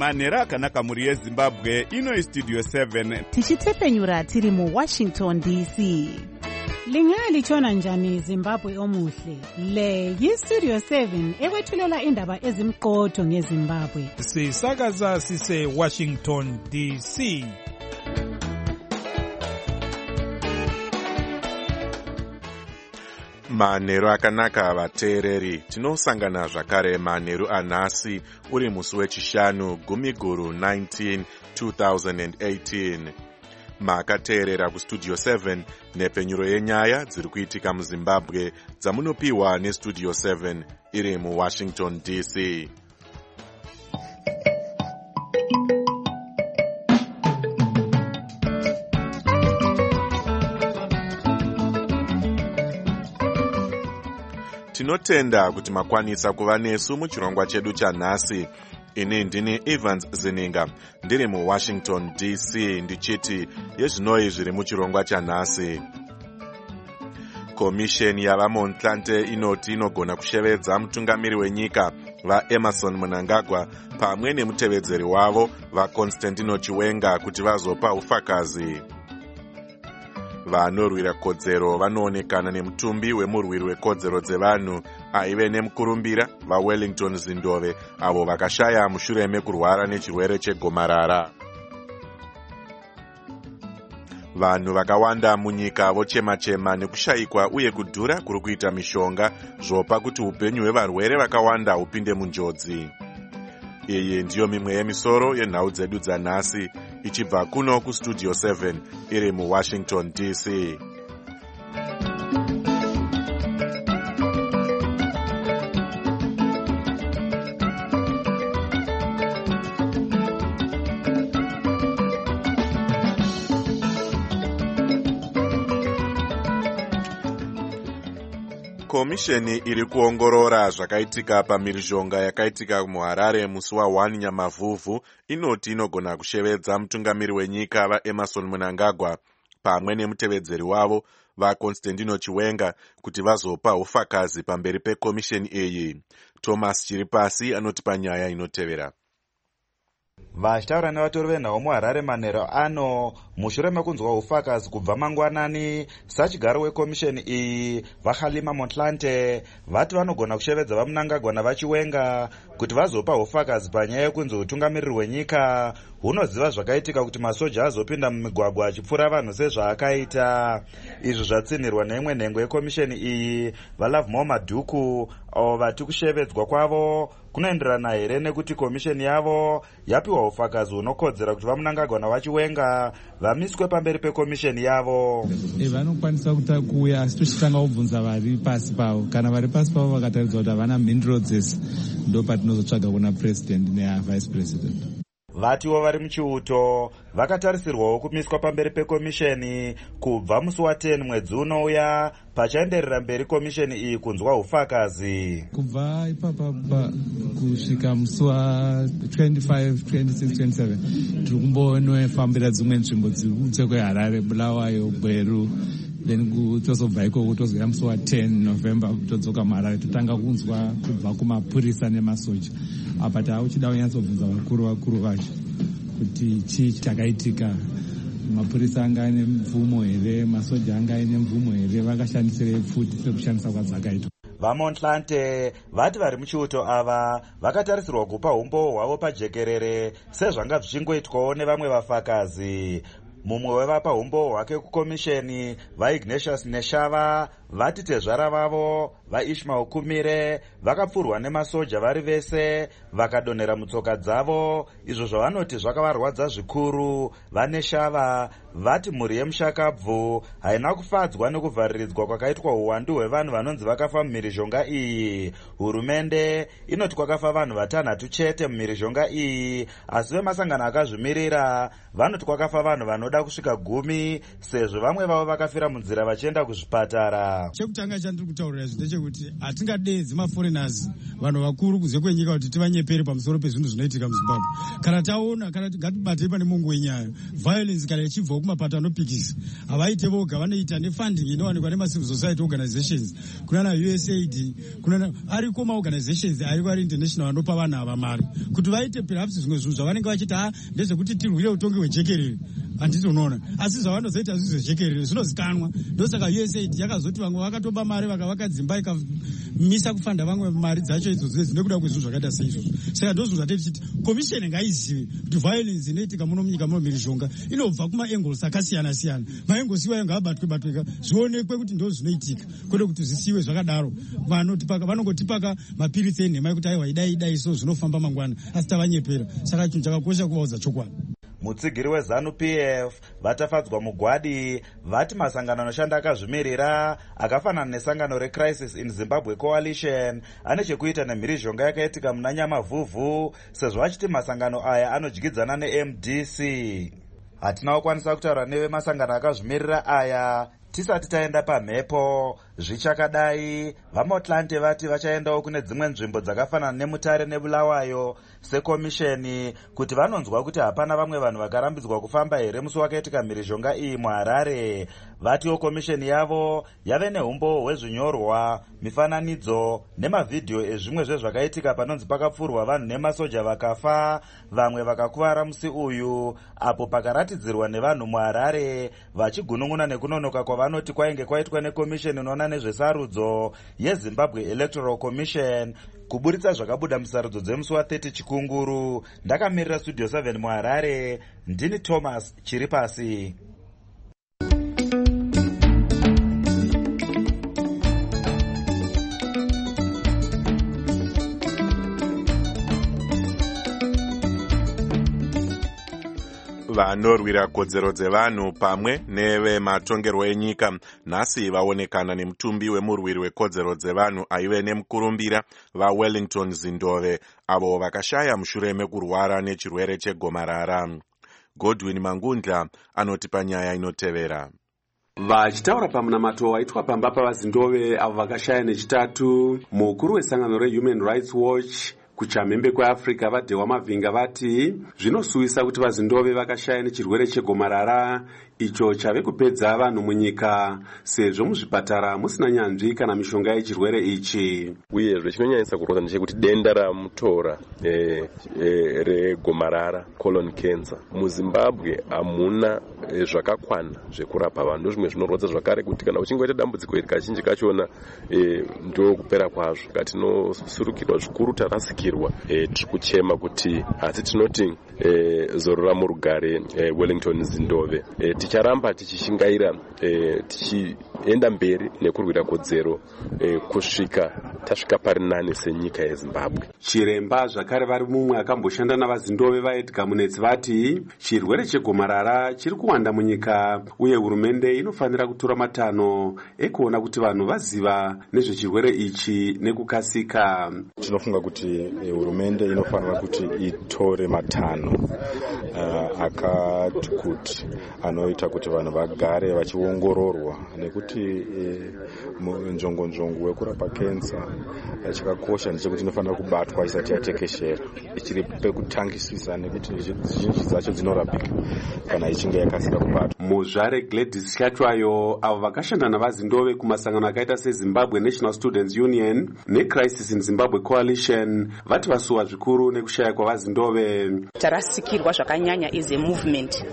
manhero akanaka mhuri yezimbabwe. Ino istudio 7 tichitepfenyura tiri muWashington DC. Lingalitshona njani Zimbabwe omuhle? Le yistudio 7 ekwethulela indaba ezimqotho ngeZimbabwe. Sisakaza sise Washington DC. Manheru akanaka vateereri, tinosangana zvakare manheru anhasi uri musi wechishanu gumiguru 19 2018. Makateerera kustudio 7 nepfenyuro yenyaya dziri kuitika muZimbabwe dzamunopiwa nestudio 7 iri muWashington DC. Tinotenda kuti makwanisa kuva nesu muchirongwa chedu chanhasi. Ini ndini Evans Zininga, ndiri muWashington DC, ndichiti yezvinoi zviri muchirongwa chanhasi. Komisheni yavaMontlante inoti inogona kushevedza mutungamiri wenyika vaEmerson Mnangagwa pamwe nemutevedzeri wavo vaConstantino Chiwenga kuti vazopa ufakazi. Vanorwira kodzero vanoonekana nemutumbi wemurwiri wekodzero dzevanhu aive nemukurumbira vaWellington Zindove avo vakashaya mushure mekurwara nechirwere chegomarara. Vanhu vakawanda munyika vochema-chema nekushayikwa uye kudhura kuri kuita mishonga zvopa kuti upenyu hwevarwere vakawanda hupinde munjodzi. Iyi ndiyo mimwe yemisoro yenhau dzedu dzanhasi ichibva kuno kustudio 7 iri muWashington DC. Komisheni iri kuongorora zvakaitika pamhirizhonga yakaitika muHarare musi wa1 Nyamavhuvhu inoti inogona kushevedza mutungamiri wenyika vaEmerson Mnangagwa pamwe nemutevedzeri wavo vaConstantino Chiwenga kuti vazopa ufakazi pamberi pekomisheni iyi. Thomas Chiripasi anoti panyaya inotevera. Vachitaura nevatori venhau muHarare manheru ano mushure mekunzwa ufakazi kubva mangwanani, sachigaro wekomisheni iyi vaKhalima Motlanthe vati vanogona kushevedza vaMnangagwa navaChiwenga kuti vazopa ufakazi panyaya yekunzi utungamiriri hwenyika hunoziva zvakaitika kuti masoja azopinda mumigwagwa achipfura vanhu sezvaakaita. Izvi zvatsinirwa neimwe nhengo yekomisheni iyi vaLovemore Madhuku avo vati kushevedzwa kwavo kunoenderana here nekuti komisheni yavo yapiwa ufakazi hunokodzera kuti vaMnangagwa navaChiwenga vamiswe pamberi pekomisheni yavo. Vanokwanisa kuuya asi tochitanga kubvunza vari pasi pavo. Kana vari pasi pavo vakataridza kuti havana mhinduro dzese, ndo patinozotsvaga kuna president nevice president. Vatiwo vari muchiuto vakatarisirwawo kumiswa pamberi pekomisheni kubva musi wa10 mwedzi unouya pachaenderera mberi komisheni iyi kunzwa ufakazi. Kubva ipapa kusvika musi wa25, 26, 27 tiri kumbonofambira dzimwe nzvimbo dziri kunze kweHarare, Bulawayo, Gweru, then tozobva ikoko tozoya musi wa10 November todzoka muHarare totanga kunzwa kubva kumapurisa nemasoja. Apa tauchida kunyatsobvunza vakuru vacho kuti chii chakaitika, mapurisa anga ane mvumo here, masoja anga ane mvumo here, vakashandisirei futi sekushandisa kwadzakaitwa. VaMontlante vati vari muchiuto ava vakatarisirwa kupa umbo hwavo pajekerere sezvanga zvichingoitwawo nevamwe vafakazi. Mumwe wevapa umbo hwake kukomisheni vaIgnatius Neshava vati tezvara vavo vaIshmael Kumire vakapfurwa nemasoja vari vese vakadonhera mutsoka dzavo, izvo zvavanoti zvakavarwadza zvikuru. VaNeshava vati mhuri yemushakabvu haina kufadzwa nekuvhariridzwa kwakaitwa uwandu hwevanhu vanonzi vakafa mumhirizhonga iyi. Hurumende inoti kwakafa vanhu 6 chete mumhirizhonga iyi, asi vemasangano akazvimirira vanoti kwakafa vanhu vanoda kusvika 10 sezvo vamwe vavo vakafira munzira vachienda kuzvipatara. Chekutanga chandiri kutaurira zvite kuti hatingadedzi maforeigners vanhu vakuru kunze kwenyika kuti tivanyepere pamusoro pezvinhu zvinoitika muZimbabwe. Kana taona ngatibatei pane mungu wenyaya violence kana ichibva kumapato anopikisa havaite voga, vanoita nefunding inowanikwa nemacivil society organizations kunana USAID ariko maorganizations ariko ari international anopa vanhu ava mari kuti vaite perhaps zvimwe zvinhu zvavanenge vachiti ndezvekuti tirwire utongi hwejekerere handitonoona, asi zvavanozoita zvizojekerere zvinozikanwa. Ndosaka USAID yakazoti vamwe vakatoba mari vakavaka dzimba ikamisa kufanda vamwe mari dzacho idzodzo dzinekuda kwezvinhu zvakaita seizvozvo. Saka ndozvinhu zvatei tichiti komisheni ngaizive kuti violence inoitika muno munyika muno mhirizhonga inobva kuma-angles akasiyana siyana. Ma-angles iwayo ngaabatwe zvionekwe kuti ndo zvinoitika, kwete kuti zvisiwe zvakadaro. Vanongotipaka mapiritsi enhema ekuti aiwa idai so zvinofamba mangwana, asi tavanyepera. Saka chinhu chakakosha kuvaudza chokwadi. Mutsigiri weZANU PF vatafadzwa mugwadi vati masangano anoshanda akazvimirira akafanana nesangano reCrisis in Zimbabwe Coalition ane chekuita nemhirizhonga yakaitika muna Nyamavhuvhu, sezvo achiti masangano aya anodyidzana neMDC. Hatina kukwanisa kutaura nevemasangano akazvimirira aya tisati taenda pamhepo. Zvichakadai, vaMotlante vati vachaendawo kune dzimwe nzvimbo dzakafanana neMutare neBulawayo sekomisheni kuti vanonzwa kuti hapana vamwe vanhu vakarambidzwa kufamba here musi wakaitika mhirizhonga iyi muHarare. Vatiwo komisheni yavo yave neumbo hwezvinyorwa, mifananidzo nemavhidhiyo ezvimwe zvezvakaitika panonzi pakapfurwa vanhu nemasoja vakafa, vamwe vakakuvara musi uyu, apo pakaratidzirwa nevanhu muHarare vachigunun'una nekunonoka kwavanoti kwainge kwaitwa nekomisheni inoona nezvesarudzo yeZimbabwe Electoral Commission kuburitsa zvakabuda musarudzo dzemusi wa30 Chikunguru. Ndakamirira Studio 7 muHarare, ndini Thomas Chiripasi. Vanorwira kodzero dzevanhu pamwe nevematongerwo enyika nhasi vaonekana nemutumbi wemurwiri wekodzero dzevanhu aive nemukurumbira vaWellington Zindove avo vakashaya mushure mekurwara nechirwere chegomarara. Godwin Mangundla anotipa nyaya inotevera. Vachitaura pamunamato waitwa pamba pavaZindove avo vakashaya nechitatu, mukuru wesangano reHuman Rights Watch kuchamhembe kweAfrica vaDhewa Mavhinga vati zvinosuwisa kuti vaZindove vakashaya nechirwere chegomarara icho chave kupedza vanhu munyika, sezvo muzvipatara musina nyanzvi kana mishonga yechirwere ichi. Uyezve chinonyanyisa kurodza ndechekuti denda ramutora regomarara colon cancer muZimbabwe hamuna zvakakwana zvekurapa vanhu. Zvimwe zvinorodza zvakare kuti kana uchinge waita dambudziko iri kazhinji kachona ndo kupera kwazvo. Katinosurukirwa zvikuru, tarasikirwa, tiri kuchema kuti asi tinoti zorora murugare Wellington Zindove. Ticharamba tichishingaira tichienda mberi nekurwira kodzero kusvika tasvika pari nani senyika yeZimbabwe. Chiremba zvakare vari mumwe akamboshanda navaZindove vaEdgar Munetsi vati chirwere chegomarara chiri kuwanda munyika uye hurumende inofanira kutora matanho ekuona kuti vanhu vaziva nezvechirwere ichi nekukasika. Tinofunga kuti hurumende inofanira kuti itore matanho akati kuti anoita kuti vanhu vagare vachiongororwa, nekuti njongo wekurapa kensa chakakosha ndechekuti inofanira kubatwa isati yatekeshera, ichiri pekutangisisa, nekuti zhinji dzacho dzinorapika kana ichinge yakasira kubatwa. Muzvare Gladys Chatwayo avo vakashanda navaZindove kumasangano akaita seZimbabwe National Students Union neCrisis in Zimbabwe Coalition vati vasuwa zvikuru nekushaya kwavaZindove. Tarasikirwa zvakanyanya is a movement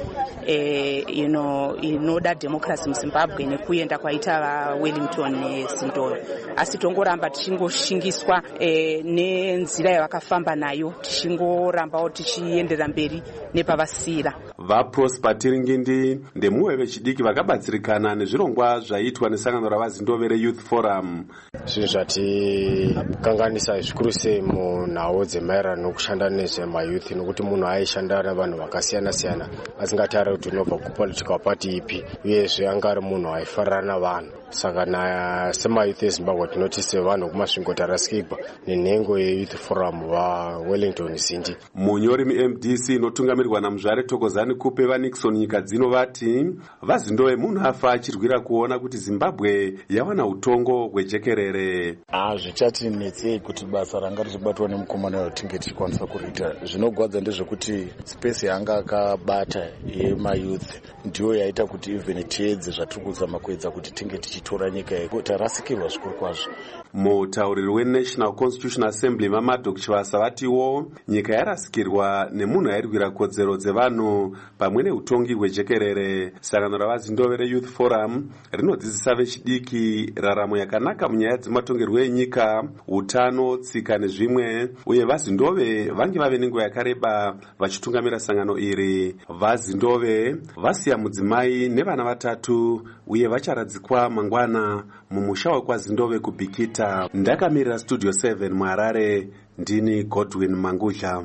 inoda democracy muZimbabwe nekuenda kwaita vaWellington neZindove, asi tongoramba tichingoshingiswa nenzira yavakafamba nayo, tichingorambawo tichienderera mberi nepavasira. VaProsper Tiringindi ndemumwe vechidiki vakabatsirikana nezvirongwa zvaitwa nesangano ravaZindove reYouth Forum. Zvinhu zvatikanganisa zvikuru sei munhau dzemaererano nokushanda nezvemayouth, nokuti munhu aishanda navanhu vakasiyana siyana, asingatauri kuti unobva kupolitical kusvika pati ipi, uyezve anga ari munhu aifarana navanhu. Saka semayouth eZimbabwe tinoti sevanhu kumasvingo tarasikirwa nenhengo yeYouth Forum vaWellington Zindi. Munyori muMDC inotungamirirwa namuzvare Thokozani Kupe vaNixon nyika dzino vati vaZindove munhu afa achirwira kuona kuti Zimbabwe yawana utongo hwejekerere. Zvichatinetsei kuti basa ranga richibatwa nemukomana tinge tichikwanisa kuriita. Zvinogwadza ndezvekuti space yanga akabata yemayouth ndiyo yaita kuti even tiedze zvatiri kuzama kuedza kuti tinge tichitora nyika yedu. Tarasikirwa zvikuru kwazvo. Mutauriri weNational Constitutional Assembly vaMadok Chivasa vatiwo nyika yarasikirwa nemunhu airwira kodzero dzevanhu pamwe neutongi hwejekerere. Sangano ravaZindove reYouth Forum rinodzidzisa vechidiki raramo yakanaka munyaya dzematongerwo enyika, utano, tsika nezvimwe, uye vaZindove vange vave nenguva yakareba vachitungamira sangano iri. VaZindove vasiya mudzimai nevana vatatu uye vacharadzikwa mangwana mumusha wekwaZindove kuBhikita. Ndakamirira Studio 7 muHarare, ndini Godwin Mangudla.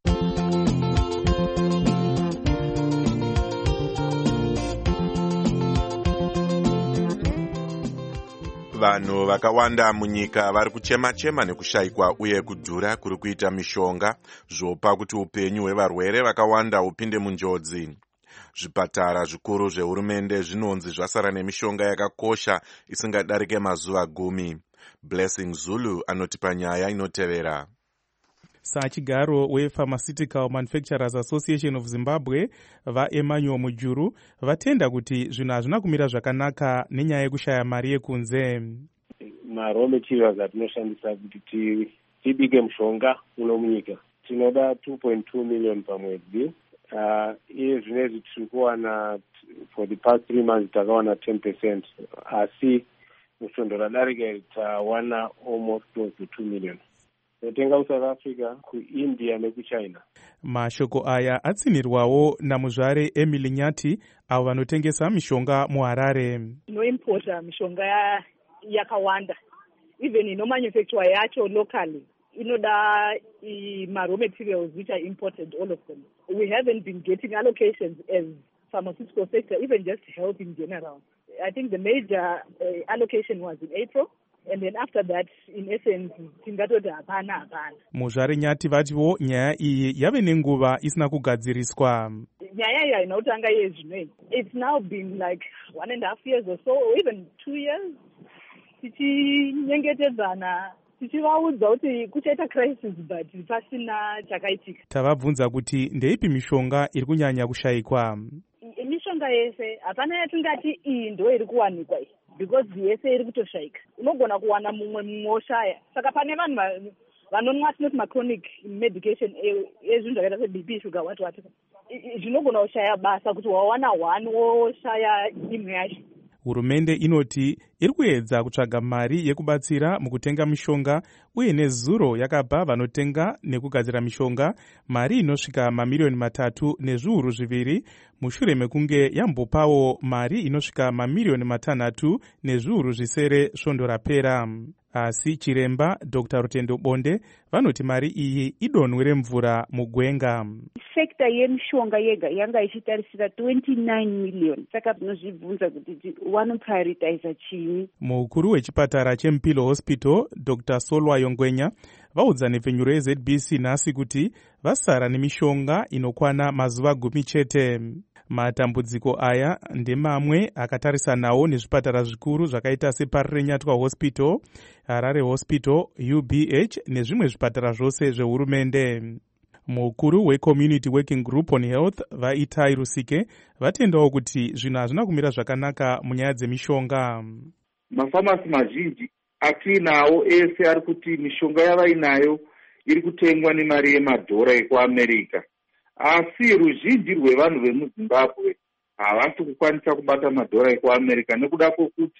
Vanhu vakawanda munyika vari kuchema-chema nekushayikwa uye kudhura kuri kuita mishonga zvopa kuti upenyu hwevarwere vakawanda hupinde munjodzi. Zvipatara zvikuru zvehurumende zvinonzi zvasara nemishonga yakakosha isingadarike mazuva 10. Blessing Zulu anotipa nyaya inotevera. Sachigaro wePharmaceutical Manufacturers Association of Zimbabwe vaEmmanuel Mujuru vatenda kuti zvinhu hazvina kumira zvakanaka nenyaya yekushaya mari yekunze. Raw materials atinoshandisa kuti tibike mushonga uno munyika tinoda 2.2 million pamwedzi. Iye zvinezvi tiri kuwana for the past 3 months takawana 10%, asi mushonga radarika tawana almost close to 2 million. Totenga kuSouth Africa, kuIndia nekuChina. Mashoko aya atsinirwawo namuzvare Emily Nyati avo vanotengesa mishonga muHarare. Inoimporta mishonga yakawanda, even inomanufacture yacho locally. Inoda raw materials which are imported, all of them. We haven't been getting allocations as pharmaceutical sector, even just health in general. I think the major allocation was in April. And then after that, in essence, tingatota hapana. Muzvare Nyati vatiwo nyaya iyi yave nenguva isina kugadziriswa. Nyaya iyi inotanga yezvinoi. It's now been like 1.5 years or so, or even 2 years. Tichinyengetedzana, tichivaudza kuti kuchaita crisis but pasina chakaitika. Tavabvunza kuti ndeipi mishonga iri kunyanya kushayikwa. Mishonga yese hapana yatingati iyi ndo iri kuwanikwa iyi. Because yese iri kutoshayika. Unogona kuwana mumwe oshaya. Saka pane vanhu vanonwa tinoti machronic medication ezvinhu zvakaita seBP, sugar, what. Zvinogona kushaya basa kuti wawana 1 woshaya imwe yacho. Hurumende inoti iri kuedza kutsvaga mari yekubatsira mukutenga mishonga uye nezuro yakapa vanotenga nekugadzira mishonga mari inosvika mamiliyoni 3 nezviuru 2 mushure mekunge yambopawo mari inosvika mamiliyoni 6 nezviuru 0 svondo rapera. Asi chiremba Dr. Rutendo Bonde vanoti mari iyi idonhwe remvura mugwenga. Sekta yemishonga yega yanga ichitarisira 29 million. Saka tinozvibvunza kuti wanoprioritize chini. Mukuru wechipatara cheMpilo Hospital Dr. Solwayo Ngwenya vaudza nepfenyuro yeZBC nhasi kuti vasara nemishonga inokwana mazuva 10 chete. Matambudziko aya ndemamwe akatarisanawo nezvipatara zvikuru zvakaita seParirenyatwa Hospital, Harare Hospital, UBH nezvimwe zvipatara zvose zvehurumende. Mukuru weCommunity Working Group on Health vaItai Rusike vatendawo kuti zvinhu hazvina kumira zvakanaka munyaya dzemishonga. Mafamasi mazhinji atinawo ese ari kuti mishonga yavainayo iri kutengwa nemari yemadhora ekuAmerica. Asi ruzhinji rwevanhu vemuZimbabwe havasi kukwanisa kubata madhora ekuAmerica nekuda kwokuti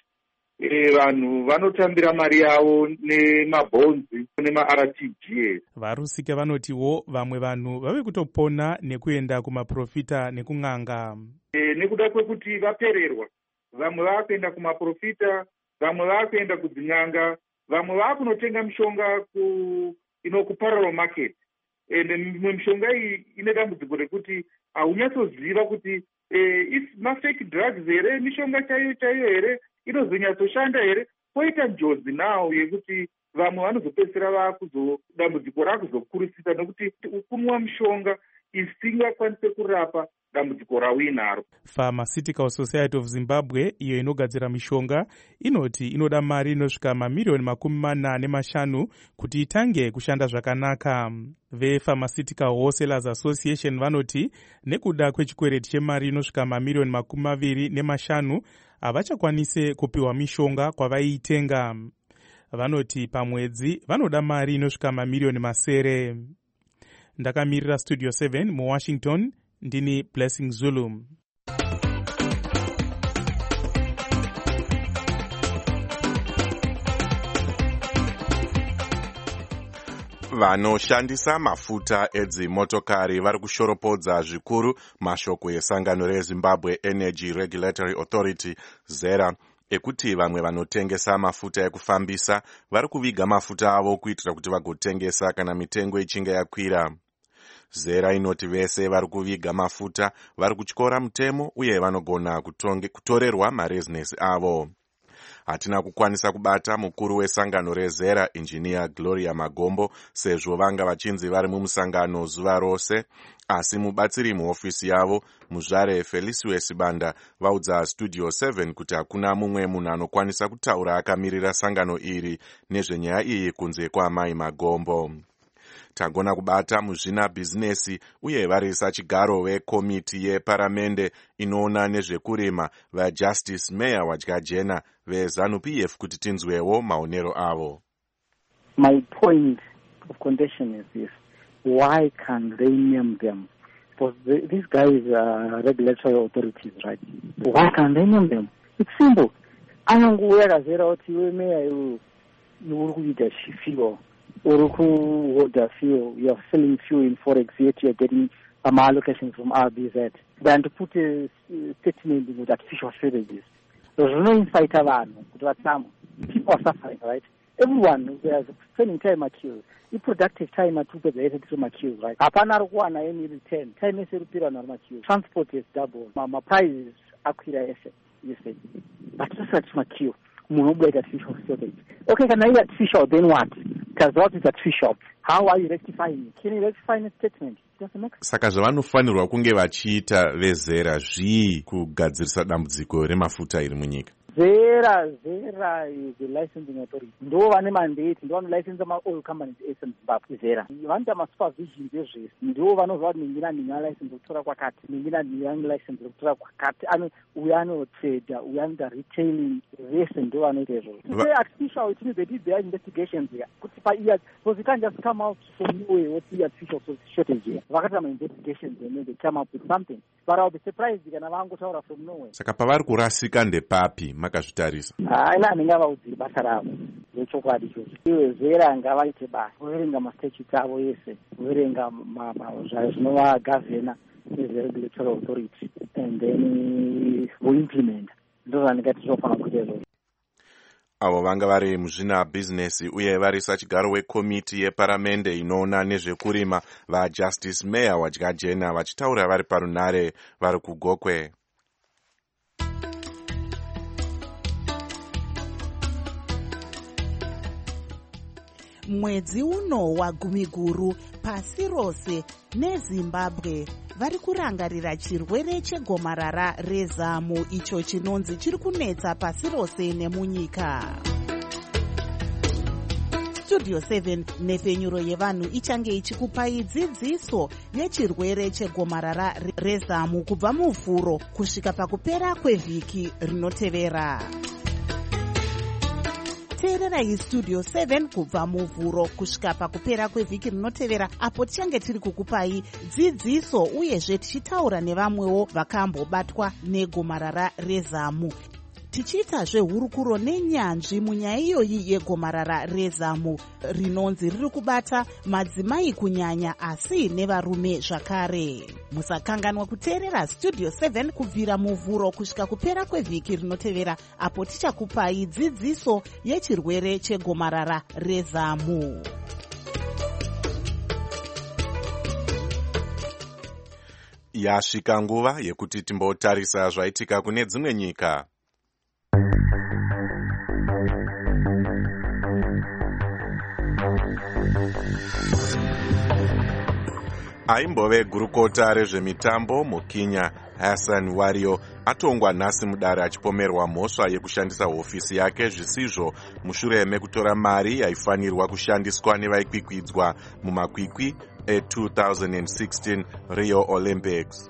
vanhu vanotambira mari yavo nemabhonzi nemaRTGS. Varusike vanotiwo vamwe vanhu vave kutopona nekuenda kumaprofita nekung'anga. Nekuda kwekuti vapererwa, vamwe vakuenda kumaprofita, vamwe vakuenda kudzin'anga, vamwe vakunotenga mishonga kuparallel market. Mishonga iyi ine dambudziko rekuti haunyatsoziva kuti mafake drugs here, mishonga chaiyo chaiyo here inozonyatsoshanda here. Poita njodzi nawo yekuti vamwe vanozopedzisira dambudziko rakuzokurisisa nekuti kunwa mishonga isingakwanise kurapa dambudziko rawinaro. Pharmaceutical Society of Zimbabwe, iyo inogadzira mishonga, inoti inoda mari inosvika mamiliyoni 45 kuti itange kushanda zvakanaka. VePharmaceutical Wholesalers Association vanoti nekuda kwechikwereti chemari inosvika mamiliyoni 25 havachakwanise kupiwa mishonga kwavaiitenga. Vanoti pamwedzi vanoda mari inosvika mamiliyoni 9. Ndakamirira Studio 7 muWashington, ndini Blessing Zulu. Vanoshandisa mafuta edzimotokari vari kushoropodza zvikuru mashoko esangano reZimbabwe Energy Regulatory Authority ZERA ekuti vamwe vanotengesa mafuta ekufambisa vari kuviga mafuta avo kuitira kuti vagotengesa kana mitengo ichinge yakwira. ZERA inoti vese vari kuviga mafuta vari kutyora mutemo uye vanogona kutorerwa marezinesi avo. Hatina kukwanisa kubata mukuru wesangano reZERA Engineer Gloria Magombo sezvo vanga vachinzi vari mumusangano zuva rose, asi mubatsiri muofisi yavo muzvare Felicius Banda vaudza Studio 7 kuti hakuna mumwe munhu anokwanisa kutaura akamirira sangano iri nezvenyaya iyi kunze kwaamai Magombo. Tagona kubata muzvina bhizinesi uye varisa chigaro vekomiti yeparamende inoona nezvekurima vaJustice Meya Wadyajena veZANU-PF kuti tinzwewo maonero avo. My point of contention is this: why can't they name them? Because these guys are regulatory authorities, right? Why can't they name them? It's simple. Ananguya kazera kuti wemeya uri kuita fuel. Order fuel, you are selling fuel in Forex, yet you are getting allocations from RBZ. Then to put a statement with artificial shortages. There's no insight people are suffering, right? Everyone is spending time at queues. Productive time at 2 queues, right? Apana any return. Time is a queue. Transport is double. My prices are clear, you say. But just at my queue. Artificial shortage. Okay, can I artificial? Then what? Because what is artificial? How are you rectifying it? Can you rectify the statement? Saka zvavanofanirwa kunge vachiita vezera zvii kugadzirisa dambudziko remafuta iri munyika? ZERA is the licensing authority. Ndo vane mandate, ndo vanolicense ma-oil companies eZimbabwe. ZERA vanoita masupervision ezvese, ndo vanozva kuti ningina license kutora kwakati, ningina license kutora kwakati, uyu anotrader, uyu anoita retailing, vese ndo vanoita izvozvo. To say artificial, it means they did their investigations here. Kuti pa-years, because you can't just come out from nowhere with the artificial shortage here. Vakaita ma-investigations and they come up with something. But I'll be surprised kana vangotaura from nowhere. Saka pavari kurasika ndepapi makazvitarisa? Haina ndingavaudzi basa ravo rechokwadi ichocho. Iwe ZERA ngavaite basa, kuverenga mastatutes avo yese, kuverenga zvinovagavhena nezveregulatory authority, and then voimplement. Ndo zvandingati zvinofanira kuita izvozvo. Avo vanga vari muzvina bhizinesi uye varisa chigaro wekomiti yeparamende inoona nezvekurima vaJustice Meya Wadyajena vachitaura vari parunhare vari kuGokwe. Mwedzi uno wagumiguru pasi rose neZimbabwe vari kurangarira chirwere chegomarara rezamu icho chinonzi chiri kunetsa pasi rose nemunyika. Studio 7 nepfenyuro yevanhu ichange ichikupai dzidziso yechirwere chegomarara rezamu kubva muvhuro kusvika pakupera kwevhiki rinotevera. Teererai Studio 7 kubva muvhuro kusvika pakupera kwevhiki rinotevera, apo tichange tiri kukupai dzidziso uyezve tichitaura nevamwewo vakambobatwa negomarara rezamu. Tichiitazve hurukuro nenyanzvi munyaya iyoyi yegomarara rezamu rinonzi riri kubata madzimai kunyanya asi nevarume zvakare. Musakanganwa kuteerera Studio 7 kubvira muvhuro kusvika kupera kwevhiki rinotevera, apo tichakupai dzidziso yechirwere chegomarara rezamu. Yasvika nguva yekuti timbotarisa zvaitika kune dzimwe nyika. Aimbove gurukota rezvemitambo muKenya Hassan Wario atongwa nhasi mudare achipomerwa mhosva yekushandisa hofisi yake zvisizvo mushure mekutora mari yaifanirwa kushandiswa nevaikwikwidza mumakwikwi e2016 Rio Olympics.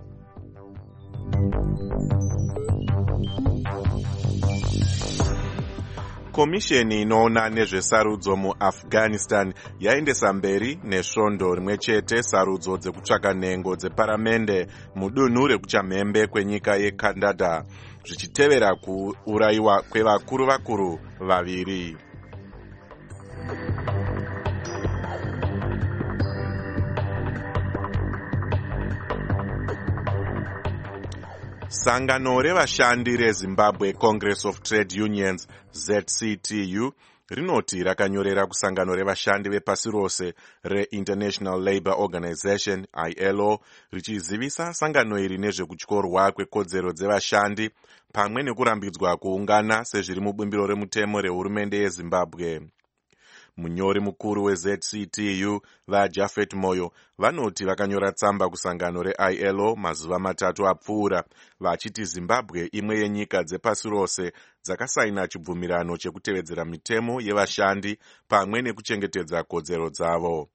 Komisheni inoona nezvesarudzo muAfghanistan yaendesa mberi nesvondo rimwe chete sarudzo dzekutsvaka nhengo dzeparamende mudunhu rekuchamhembe kwenyika yeKandahar zvichitevera kuurayiwa kwevakuru vaviri. Sangano revashandi reZimbabwe Congress of Trade Unions ZCTU rinoti rakanyorera kusangano revashandi vepasi rose reInternational Labour Organization ILO richizivisa sangano iri nezvekutyorwa kwekodzero dzevashandi pamwe nekurambidzwa kuungana sezviri mubumbiro remutemo rehurumende yeZimbabwe. Munyori mukuru weZCTU vaJafet Moyo vanoti vakanyora tsamba kusangano reILO mazuva 3 apfuura vachiti Zimbabwe imwe yenyika dzepasi rose dzakasaina chibvumirano chekutevedzera mitemo yevashandi pamwe nekuchengetedza kodzero dzavo.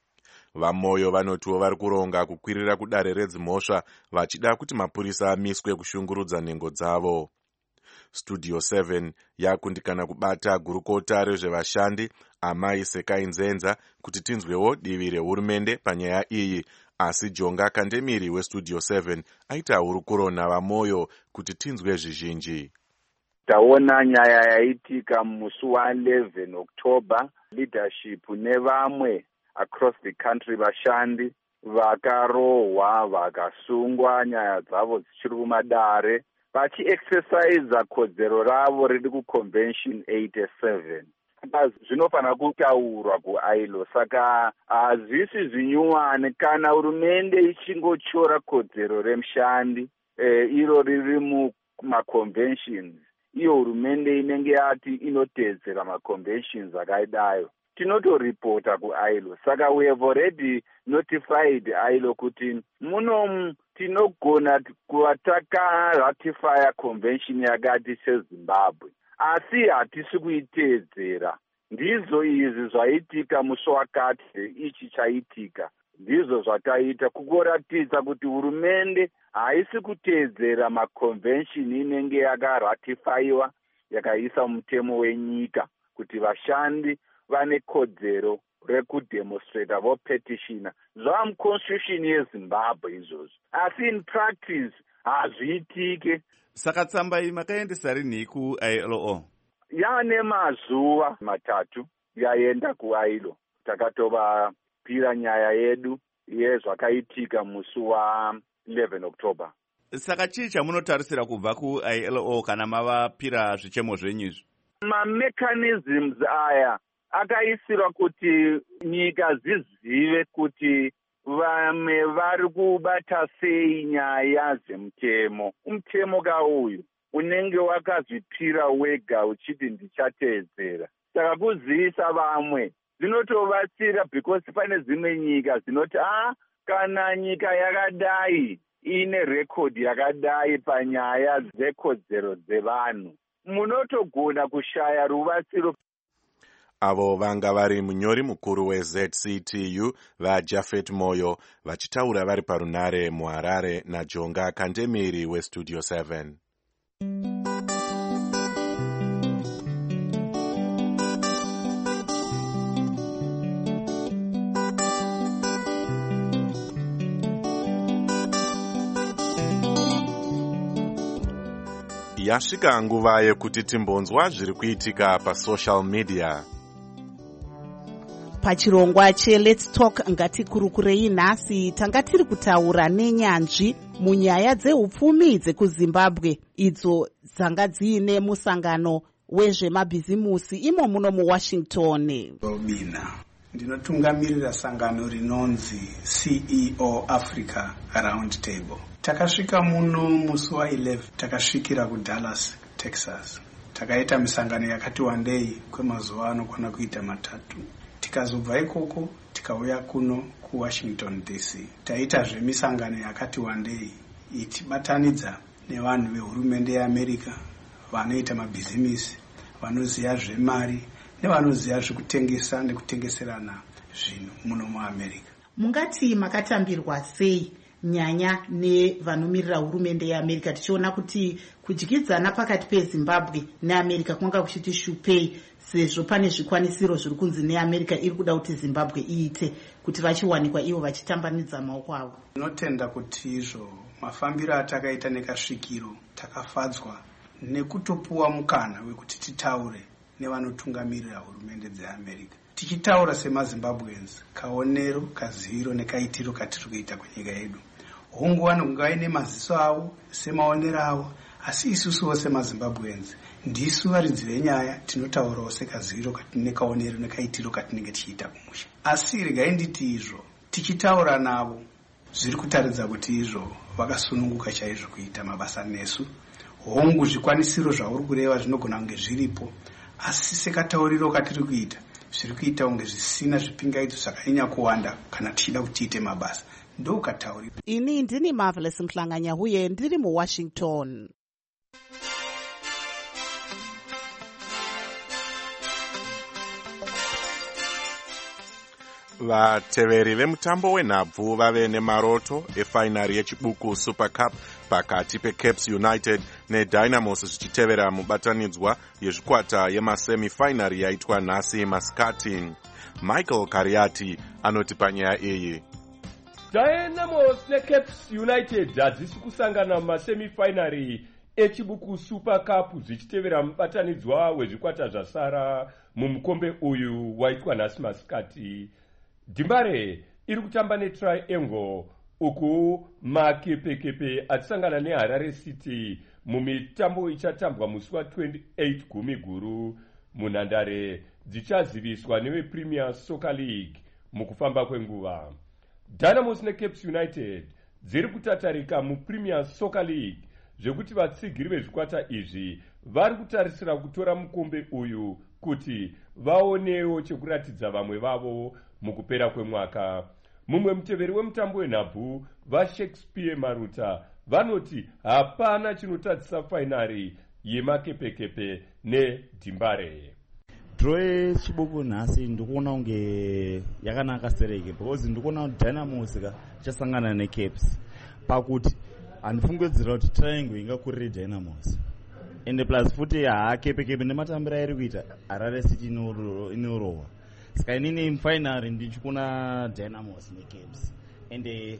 VaMoyo vanotiwo vari kuronga kukwirira kudare redzimhosva vachida kuti mapurisa amiswe kushungurudza nhengo dzavo. Studio 7 yakundikana kubata gurukota rezvevashandi Amai Sekai Nzenza kuti tinzwewo divi rehurumende panyaya iyi, asi Jonga Kandemiri weStudio 7 aita hurukuro navaMoyo kuti tinzwe zvizhinji. Taona nyaya yaitika musi wa11 October, leadership nevamwe across the country vashandi vakarohwa vakasungwa nyaya dzavo dzichiri kumadare vachiexercise kodzero ravo riri kuConvention 87. Zvinofanira kutaurwa kuILO, saka hazvisi zvinyuwane kana hurumende ichingochora kodzero remushandi iro riri mumaconventions, iyo hurumende inenge yati inotedzera maconventions akaidayo, tinotoripota kuILO. Saka we have already notified ILO kuti muno tinogona kuva takaratifya convention yakati seZimbabwe, asi hatisi kuitedzera. Ndizvo izvi zvaitika musi wakati ichi chaitika, ndizvo zvataita kukoratidza kuti hurumende haisi kutedzera maconvention inenge yakaratifyiwa yakaisa mutemo wenyika kuti vashandi vane kodzero rekudemonstrata vopetitiona zvamuconstitution yeZimbabwe izvozvo, asi in practice hazviitike. Saka tsamba iyi makaendesa rini kuILO? Yane mazuva 3 yaenda kuILO. Takatovapira nyaya yedu yezvakaitika musi wa11 October. Saka chii chamunotarisira kubva kuILO kana mavapira zvichemo zvenyu izvi? Mamechanisms aya akaisirwa kuti nyika zizive kuti vamwe vari kubata sei nyaya dzemutemo. Umutemo kauyu unenge wakazvipira wega uchiti ndichatedzera. Saka kuzivisa vamwe zvinotovatsira, because pane dzimwe nyika dzinoti kana nyika yakadai ine record yakadai panyaya dzekodzero dzevanhu, munotogona kushaya rubatsiro. Avo vanga vari munyori mukuru weZCTU vaJafet Moyo vachitaura vari parunare muHarare naJonga Kandemiri weStudio 7. Yasvika nguva yekuti timbonzwa zviri kuitika pasocial media. Pachirongwa cheLet's Talk ngatikurukurei nhasi tanga tiri kutaura nenyanzvi munyaya dzehupfumi dzekuZimbabwe idzo dzanga dziine musangano wezvemabhizimusi imo muno muWashington. Bina ndinotungamirira sangano rinonzi CEO Africa Round Table. Takasvika muno musi wa11 takasvikira kuDallas, Texas. Takaita misangano yakati wandei kwemazuva anokwana kuita 3. Tikazobva ikoko tikauya kuno kuWashington DC. Taita zvemisangano yakati wandei ichibatanidza nevanhu vehurumende yeAmerica vanoita mabhizimisi, vanoziva zvemari nevanoziva zvekutengesa nekutengeserana zvinhu muno muAmerica. Mungati makatambirwa sei nyaya nevanomiririra hurumende yeAmerica, tichiona kuti kudyidzana pakati peZimbabwe neAmerica kwanga kuchiti shupei, sezvo pane zvikwanisiro zviri kunzi neAmerica iri kuda kuti Zimbabwe iite kuti vachiwanikwa ivo vachitambanidza maoko avo? Tinotenda kuti izvo mafambiro atakaita nekasvikiro takafadzwa nekutopuwa mukana wekuti titaure nevanotungamirira hurumende dzeAmerica, tichitaura semaZimbabweans kaonero, kaziviro nekaitiro katiri kuita kunyika yedu. Honguva nokungave maziso avo semaonero avo, asi isusuwo semaZimbabweans ndisu varidzi venyaya tinotaurawo sekaziviro nekaonero nekaitiro katinenge tichiita kumusha. Asi regai nditi izvo tichitaura navo zviri kutaridza kuti izvo vakasununguka chaizvo kuita mabasa nesu. Hongu zvikwanisiro zvauri kureva zvinogona kunge zviripo, asi sekatauriro katiri kuita zviri kuita kunge zvisina zvipingaidzo zvakanyanya kuwanda kana tichida kuti tiite mabasa. Ndokatauriro. Ini ndini Marvelous Mhlanganya uye ndiri muWashington. vateveri vemutambo wenhabvu vave nemaroto efainari yechibuku Super Cup pakati peCaps United neDynamos zvichitevera mubatanidzwa yezvikwata yemasemifainari yaitwa nhasi masikati. Michael Kariati anoti panyaya iyi. Dynamos neCaps United hadzisi kusangana mumasemifainari echibuku Super Cup zvichitevera mubatanidzwa wezvikwata zvasara mumukombe uyu waitwa nhasi masikati. Dimbare iri kutamba neTriangle uku Makepekepe achisangana neHarare City mumitambo ichatambwa musi wa28 gumi guru munhandare dzichaziviswa nevePremier Soccer League mukufamba kwenguva. Dynamos neCaps United dziri kutatarika muPremier Soccer League zvekuti vatsigiri vezvikwata izvi vari kutarisira kutora mukombe uyu kuti vaonewo chekuratidza vamwe vavo mukupera kwemwaka. Mumwe muteveri wemutambo wenhabvu vaShakespeare Maruta vanoti hapana chinotadzisa fainari yemakepekepe neDimbare. Draw yechibuku nhasi ndikuona kunge yakanaka sereke because ndikuona kuti Dynamos chasangana neCaps pakuti handifungidzira kuti Triangle ingakurire Dynamos, ende plus futi Kepekepe nematambiro iri kuita Harare City inorohwa. Saka inini mufainari ndichikuona Dynamos neCaps ende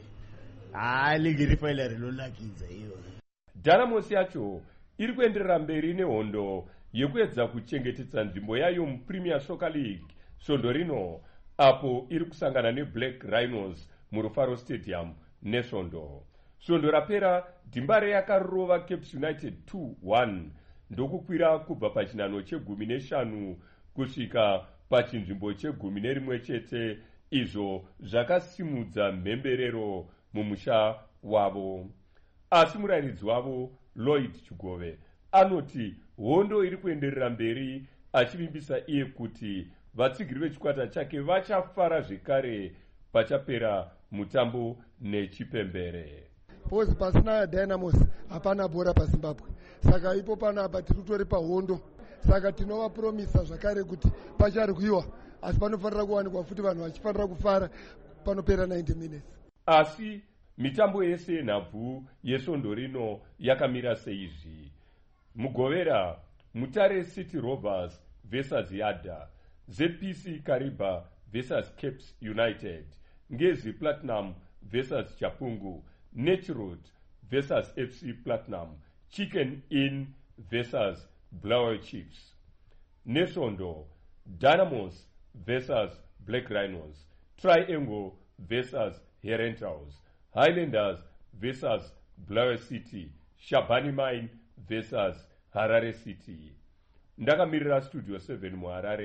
ligi rifainari rinolakidza iyo. Dynamos yacho iri kuenderera mberi nehondo yekuedza kuchengetedza nzvimbo yayo muPremier Soccer League svondo rino, apo iri kusangana neBlack Rhinos muRufaro Stadium nesvondo. Svondo rapera Dimbare yakarova Caps United 2-1 ndokukwira kubva pachinhano che15 kusvika pachinzvimbo che11 chete, izvo zvakasimudza mhemberero mumusha wavo. Asi murayiridzi wavo Lloyd Chigove anoti hondo iri kuenderera mberi, achivimbisa iye kuti vatsigiri vechikwata chake vachafara zvekare pachapera mutambo nechipembere. Pozi pasina Dynamos hapana bhora paZimbabwe, saka ipo panapa tiri pahondo, saka tinovapromisa zvakare kuti pachari kuiwa, asi panofanira kuwanikwa futi vanhu vachifanira kufara panopera 90 minutes. Asi mitambo yese yenhabvu yesvondo rino yakamira seizvi: Mugovera Mutare City Rovers versus Yada, ZPC Kariba versus Caps United, Ngezi Platinum versus Chapungu, Netrod versus FC Platinum, Chicken Inn versus Blower Chiefs. Nesvondo, Dynamos versus Black Rhinos, Triangle versus Herentals, Highlanders versus Blower City, Shabani Mine versus Harare City. Ndakamirira Studio 7 muHarare,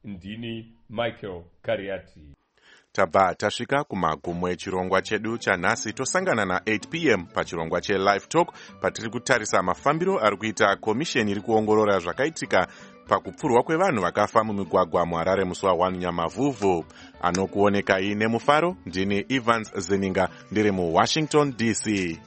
ndini Michael Kariati. Tabva tasvika kumagumo echirongwa chedu chanhasi. Tosangana na8 p.m. pachirongwa chelive talk patiri kutarisa mafambiro ari kuita komisheni iri kuongorora zvakaitika pakupfurwa kwevanhu vakafa mumigwagwa muHarare musi wa1 Nyamavhuvhu. Anokuonekai nemufaro ndini Evans Zeninga ndiri muWashington DC.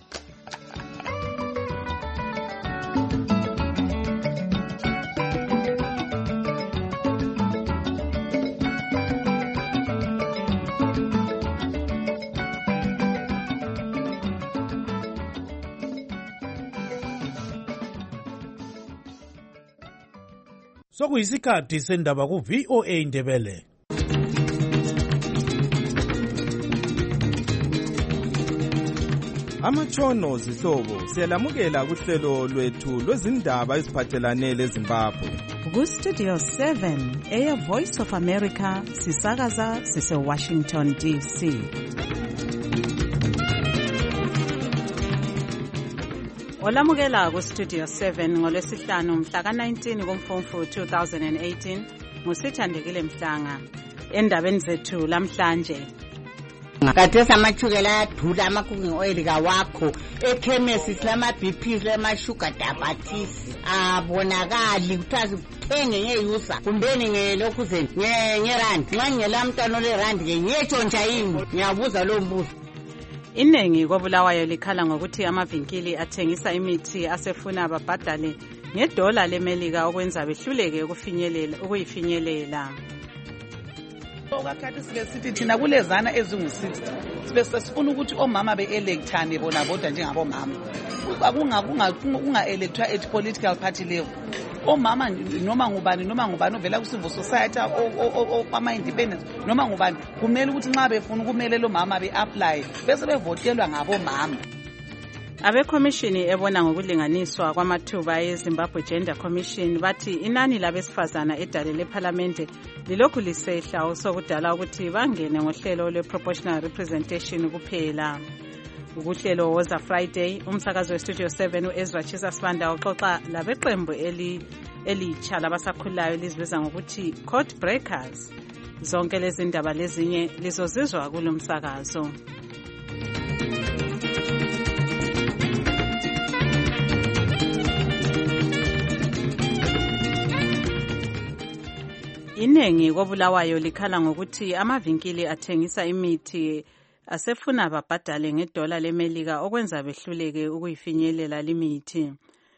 Sokuyisikhathi sendaba ku-VOA Indebele. Amatshono zihlobo siyalamukela kuhlelo lwethu lwezindaba eziphathelane leZimbabwe. Ku-Studio 7 Air Voice of America sisakaza sise-Washington DC. Olamukela ku-Studio 7 ngolwesihlanu mhla ka-19 kuMfumfu 2018 ngusithandekile Mhlanga. Endabeni zethu lamhlanje, Khathesi amachukela ayadula, ama-cooking oil kawakho, ekhemesi silama-BP silama-sugar diabetes abonakali kuthiwa sithenge ngeyusa kumbeni ngelokhuze ngerandi. Nxa ngingela mntwana olerandi-ke ngiyetshontsha yini? Ngiyabuza lowo mbuzo. Iningi koBulawayo likhala ngokuthi amavinkili athengisa imithi asefuna babhadale $1 leMelika okwenza behluleke ukuyifinyelela. Okakhathi sibe sithi thina kulezana ezingu-60 sibe sesifuna ukuthi omama be-electane bona bodwa njengabomama. Kunga-electwa at political party level. Omama noma ngubani ovela ku-civil society okwama-independence noma ngubani kumele ukuthi nxa befuna kumele lo mama be-apply bese bevotelwa ngabomama. Abekhomishini ebona ngokulinganiswa kwamathuba yeZimbabwe Gender Commission bathi inani labesifazana edale lephalamende lilokhu lisehla sokudala ukuthi bangene ngohlelo lwe-proportional representation kuphela. Ukuhlelo woza Friday, umsakazi weStudio 7 uEzra Chisa Sibanda uxoxa labeqembu elitsha labasakhulayo elizibeza ngokuthi court breakers. Zonke lezi ndaba lezinye lizozizwa kulo msakazo. Inengi koBulawayo likhala ngokuthi amavinkili athengisa imithi asefuna babhadale $1 leMelika okwenza behluleke ukuyifinyelela limithi.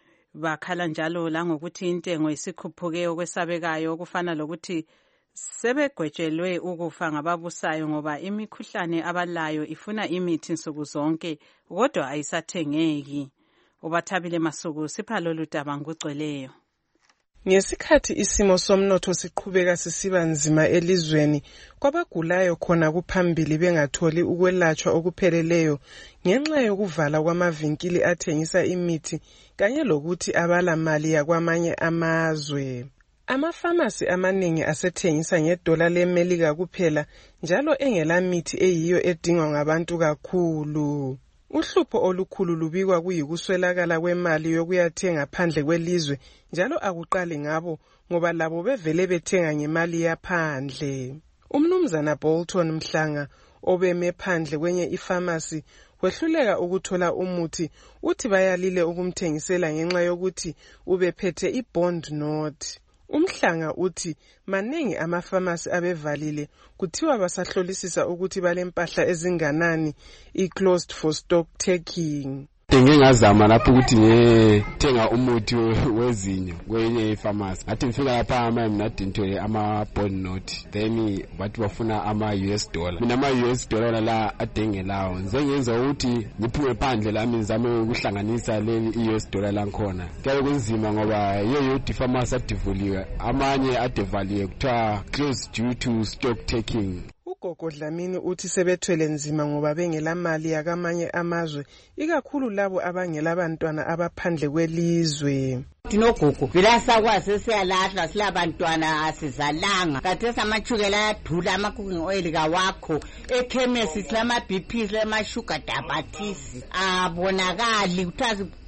Bakhala njalo la ngokuthi intengo isikhuphuke okwesabekayo okufana lokuthi sebegwetshelwe ukufa ngababusayo ngoba imikhuhlane abalayo ifuna imithi nsuku zonke kodwa ayisathengeki. Ubathabile Masuku sipha lolu daba ngugcweleyo. Ngesikhathi isimo somnotho siqhubeka sisiba nzima elizweni, kwabagulayo khona kuphambili bengatholi ukwelatshwa okupheleleyo ngenxa yokuvala kwamavinkili athengisa imithi kanye lokuthi abala mali yakwamanye amazwe. Amafamasi amaningi asethengisa $1 leMelika kuphela njalo engela mithi eyiyo edingwa ngabantu kakhulu. Uhlupho olukhulu lubikwa kuyikuswelakala kwemali yokuyathenga phandle kwelizwe njalo akuqali ngabo ngoba labo bevele bethenga ngemali yaphandle. Umnumzana Bolton Mhlanga obeme phandle kwenye ifamasi wehluleka ukuthola umuthi uthi bayalile ukumthengisela ngenxa yokuthi ubephethe ibond note. Umhlanga uthi maningi amafamasi abevalile kuthiwa basahlolisisa ukuthi balempahla ezinganani i-closed for stock taking. Ngingazama lapho ukuthi ngithenga umuthi wezinyo kwenye ifamasi. Athi ngifika lapha mina ngithole ama-bond note then bathi bafuna ama-$. Mina ama-$, la adengelayo ngenza ukuthi ngiphume phandle lami ngizame ukuhlanganisa leli $. Lankhona kuyabe kunzima ngoba yeyo ifamasi adivuliwe amanye adevaliwe kuthiwa closed due to stock taking. Ugogo Dlamini uthi sebethwele nzima ngoba bengela mali yakamanye amazwe ikakhulu labo abangela abantwana abaphandle kwelizwe. Tinogogo vilasa kwazi siyalahla silabantwana asizalanga. Khathesi amachukela ayadula, ama-cooking oil kawakho, ekhemesi silama-BP silama-sugar diabetes abonakali kuthiwa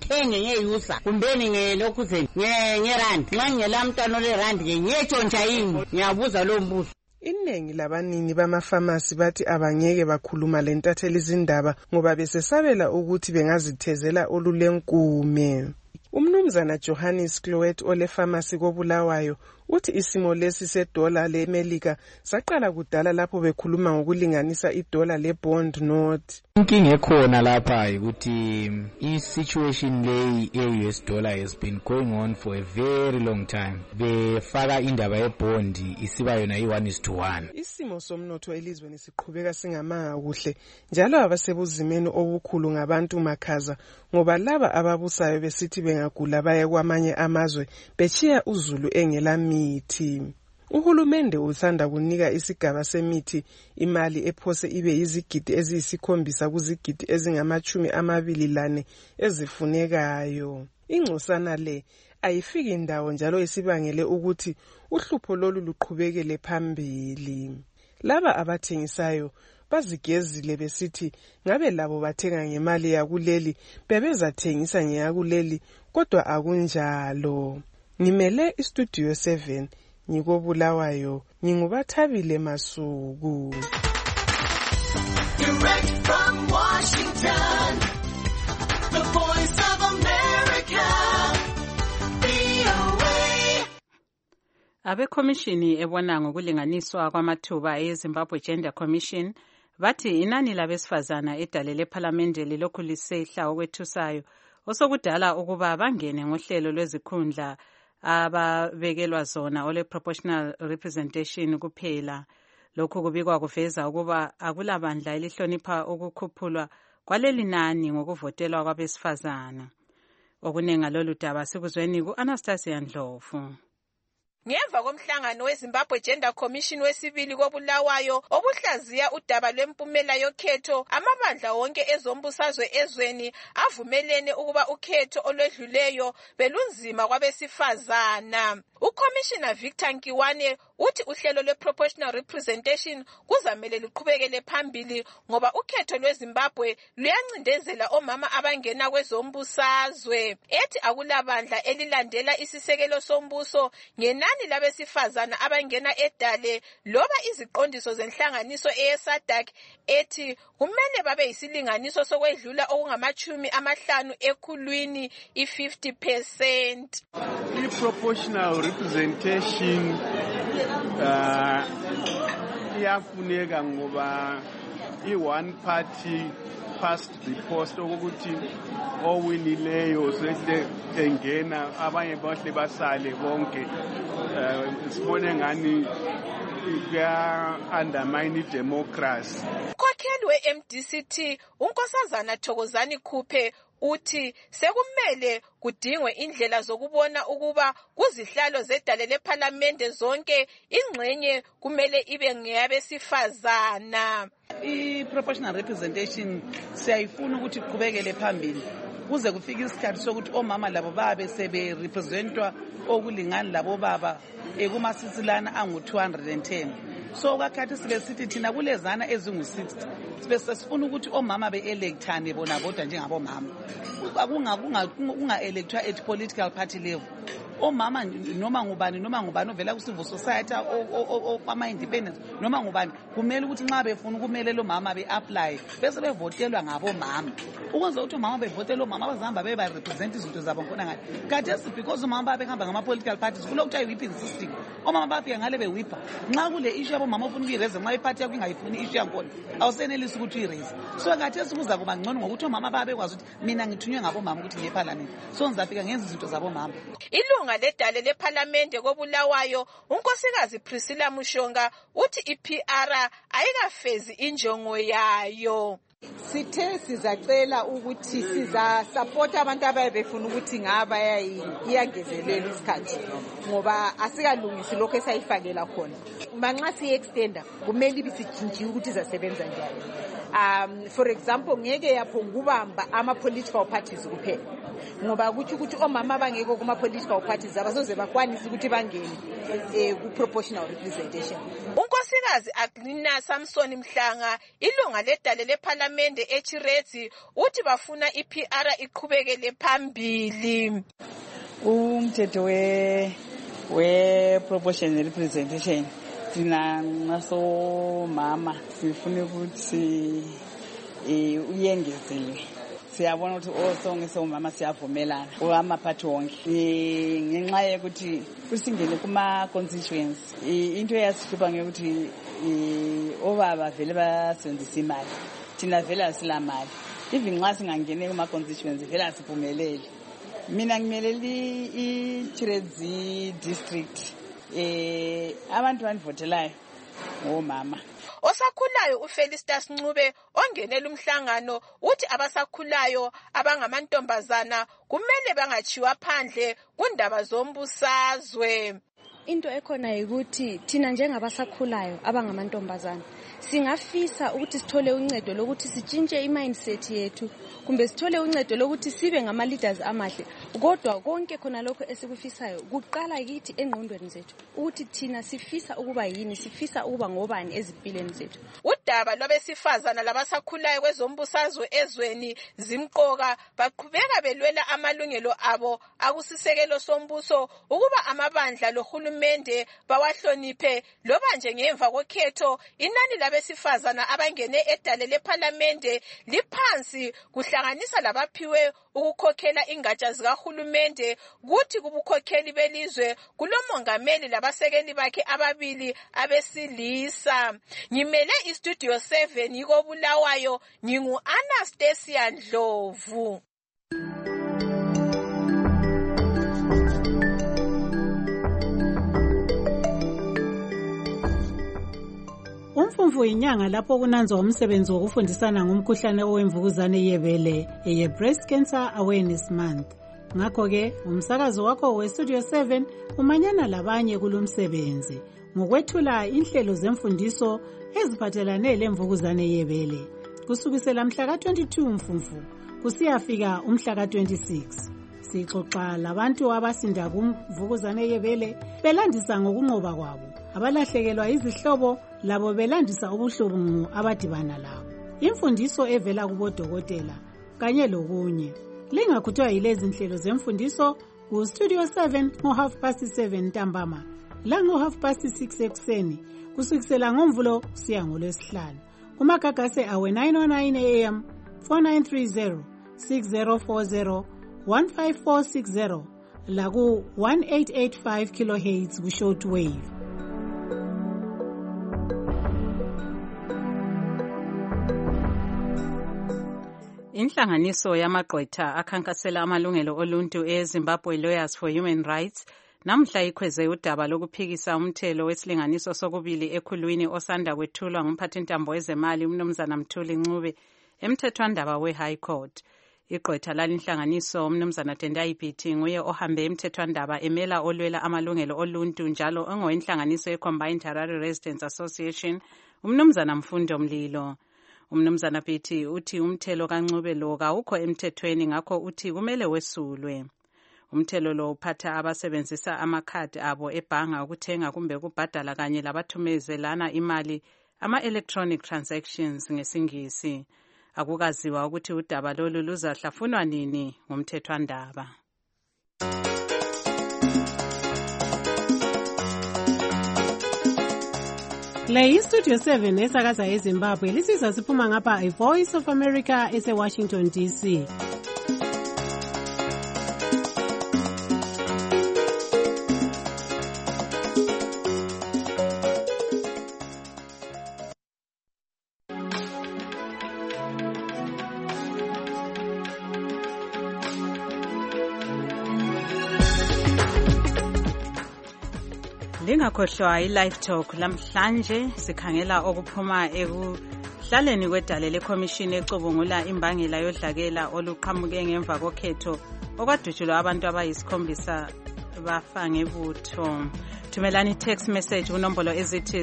ngithenge ngeyusa kumbeni ngelokhuze ngerandi nxa ngelamntwana olerandi ngiyetshontsha yini ngiyabuza lo mbuzo. Iningi labanini bamafamasi bathi abangeke bakhuluma lentatheli izindaba ngoba besesabela ukuthi bengazithezela olulenkume. Umnumzana Johannes Cloet olefamasi koBulawayo uthi isimo lesi sedola leMelika saqala kudala lapho bekhuluma ngokulinganisa idola lebond note. Inkinga ekhona lapha ukuthi i-situation leyi e-US dollar has been going on for a very long time. Befaka indaba yebondi isiba yona i-1:1. Isimo somnotho elizweni siqhubeka singamanga kuhle njalo abasebuzimeni obukhulu ngabantu makhaza ngoba laba ababusayo besithi bengagula baye kwamanye amazwe bechiya uzulu engela mithi. Uhulumende uthanda kunika isigaba semithi imali ephose ibe yizigidi eziyikhombisa kuzigidi ezingama-24 ezifunekayo. Ingcosana le ayifiki indawo njalo isibangele ukuthi uhlupho lolu luqhubekele phambili. Laba abathengisayo bazigezile besithi ngabe labo bathenga ngemali yakuleli bebezathengisa ngeyakuleli kodwa akunjalo. Ngimele istudio 7 ngikoBulawayo ngingubathabile Masuku. Direct from Washington, the voice of America, VOA. Abekhomishini ebona ngokulinganiswa kwamathuba eZimbabwe Gender Commission bathi inani labesifazana edale lephalamende lilokhu lisehla okwethusayo osokudala ukuba bangene ngohlelo lwezikhundla ababekelwa zona ole proportional representation kuphela. Lokhu kubikwa kuveza ukuba akulabandla elihlonipha ukukhuphulwa kwaleli nani ngokuvotelwa kwabesifazana. Okunenga lolu daba sikuzweni ku-Anastasia Ndlovu. Ngemva komhlangano weZimbabwe Gender Commission wesibili koBulawayo obuhlaziya udaba lwempumela yokhetho, amabandla wonke ezombusazwe ezweni avumelene ukuba ukhetho olwedluleyo belunzima kwabesifazana. UCommissioner Victor Nkiwane uthi uhlelo lwe-proportional representation kuzamele luqhubekele phambili ngoba ukhetho lweZimbabwe luyancindezela omama abangena kwezombusazwe. Ethi akulabandla elilandela isisekelo sombuso ngenani labesifazana abangena edale loba iziqondiso zenhlanganiso eyeSADC ethi kumele babe yisilinganiso sokwedlula okungama-50 ekhulwini i-50%. I-proportional representation iyafuneka ngoba i-one party past the post okuthi owinileyo sehle engena abanye bahle basale bonke. Sibone ngani kuya-undermine democracy. Ukhokheli we-MDCT unkosazana Thokozani Khuphe uthi sekumele kudingwe indlela zokubona ukuba kuzihlalo zedale lephalamende zonke ingxenye kumele ibe ngeyabesifazana. I-proportional representation siyayifuna ukuthi kuqhubekele phambili kuze kufike isikhathi sokuthi omama labo babe sebe-representwa okulingani labo baba kumasisilana angu-210. So kwakhathi sibe sithi thina kulezana ezingu-60 sibe sesifuna ukuthi omama be-electane bona bodwa njengabomama kunga-electwa at political party level. Omama noma ngubani ovela ku-civil society kwama-independence noma ngubani kumele ukuthi nxa befuna kumele lo mama be-apply bese bevotelwa ngabomama ukwenza ukuthi omama bevotelwa omama bazahamba beba-represent izinto zabo khona ngale. Khathesi because omama babehamba ngama-political parties kulokuthiwa i-whipping system. Omama bafika ngale bewipha nxa kule issue yabomama ofuna ukuyireze nxa iphathi yakho ingayifuni issue yakhona awusenelisi ukuthi uyireze. So khathesi kuza kuba ngcono ngokuthi omama babekwazi ukuthi mina ngithunywe ngabomama ukuthi ngeparliament so ngizafika ngenza izinto zabomama. Ilunga ledale lephalamende koBulawayo unkosikazi Priscilla Mushonga uthi iPR ayikafezi injongo yayo. Sithe sizacela ukuthi siza-support abantu abaye befuna ukuthi ngaba iyangezelela isikhathi ngoba asikalungisi lokho esayifakela khona. Manxa siye-extenda kumele ibisijinjiwe ukuthi izasebenza njani. For example ngeke yaphongubamba ama-political parties kuphela ngoba kuthi ukuthi omama bangekho kuma-political parties abasoze bakwanise ukuthi bangene ku-proportional representation. unkosikazi Aglina Samson Mhlanga ilunga ledale lephalamende eChiredzi uthi bafuna iPR iqhubekele phambili. Umthetho we-proportional representation thina ngaso mama sifuna ukuthi uyengezelwe. Siyabona ukuthi osonke somama siyavumelana amaphathi wonke ngenxa yokuthi kusingene kuma-constituents into eyasihlupha ngekuthi obaba vele basebenzisa imali thina vele asila mali even nxa singangene kuma-constituents vele asiphumeleli. Mina ngimeleli iChiredzi district abantu banivotelayo ngomama. Osakhulayo uFelistas Ncube ongenela umhlangano uthi abasakhulayo abangamantombazana kumele bangachiwa phandle kundaba zombusazwe. Into ekhona ukuthi thina njengabasakhulayo abangamantombazana singafisa ukuthi sithole uncedo lokuthi sitshintshe i-mindset yethu kumbe sithole uncedo lokuthi sibe ngama-leaders amahle, kodwa konke khona lokho esikufisayo kuqala kithi engqondweni zethu ukuthi thina sifisa ukuba yini, sifisa ukuba ngobani ezimpilweni zethu. Udaba lwabesifazana labasakhulayo kwezombusazwe ezweni zimqoka baqhubeka belwela amalungelo abo akusisekelo sombuso ukuba amabandla lohulumende bawahloniphe loba nje ngemva kokhetho inani labesifazana abangene edale lephalamende liphansi kuhlanganisa labaphiwe ukukhokhela ingatsha zikahulumende kuthi kubukhokheli belizwe kulomongameli labasekeli bakhe ababili abesilisa. Ngimele iStudio 7 yiko Bulawayo ngingu-Anastasia Ndlovu. Umfumfu inyanga lapho kunanzwa umsebenzi wokufundisana ngomkhuhlane owemvukuzane yebele eye-Breast Cancer Awareness Month. Ngakho-ke umsakazo wakho weStudio 7 umanyana labanye kulomsebenzi ngokwethula inhlelo zemfundiso eziphathelane lemvukuzane yebele kusukisela mhla ka-22 Mfumfu kusiyafika umhla ka-26. Sixoxa labantu abasinda kumvukuzane yebele belandisa ngokunqoba kwabo, abalahlekelwa izihlobo labo belandisa ubuhlungu abadibana labo. Imfundiso evela kubodokotela kanye lokunye. Lingakhuthwa yilezi nhlelo zemfundiso kuStudio 7 ngo-7:30 ntambama la ngo-6:30 ekuseni kusukisela ngoMvulo kusiya ngoLwesihlanu. Kumagagase awe 909 AM 4930 6040 15460 la ku 1885 kHz ku shortwave. Inhlanganiso yamagqwetha akhankasela amalungelo oluntu eZimbabwe Lawyers for Human Rights namhla ikhweze udaba lokuphikisa umthelo wesilinganiso sokubili ekhulwini osanda kwethulwa ngumphathintambo wezemali uMnumzana Mthuli Ncube emthethwandaba we-High Court. Igqwetha lalinhlanganiso uMnumzana Tendai Biti nguye ohambe emthethwandaba emela olwela amalungelo oluntu njalo ongowenhlanganiso ye-Combined Harare Residents Association uMnumzana Mfundo Mlilo. Umnumzana Biti uthi umthelo kaNcube lo kawukho emthethweni ngakho uthi kumele wesulwe. Umthelo lo uphatha abasebenzisa amakhadi abo ebhanga ukuthenga kumbe ukubhadala kanye labathumezelana imali ama-electronic transactions ngesingisi. Akukaziwa ukuthi udaba lolu luzahlafunwa nini ngumthethwandaba. Le iStudio 7 esakaza eZimbabwe lisiza siphuma ngapha iVoice of America eseWashington DC. Lingakhohlwa iLive Talk lamhlanje sikhangela okuphuma ekuhlaleni kwedale leCommission ecubungula imbangela yodlakela oluqhamuke ngemva kokhetho okwadutshulwa abantu abayisikhombisa bafa ngebutho. Thumelani text message kunombolo ezithi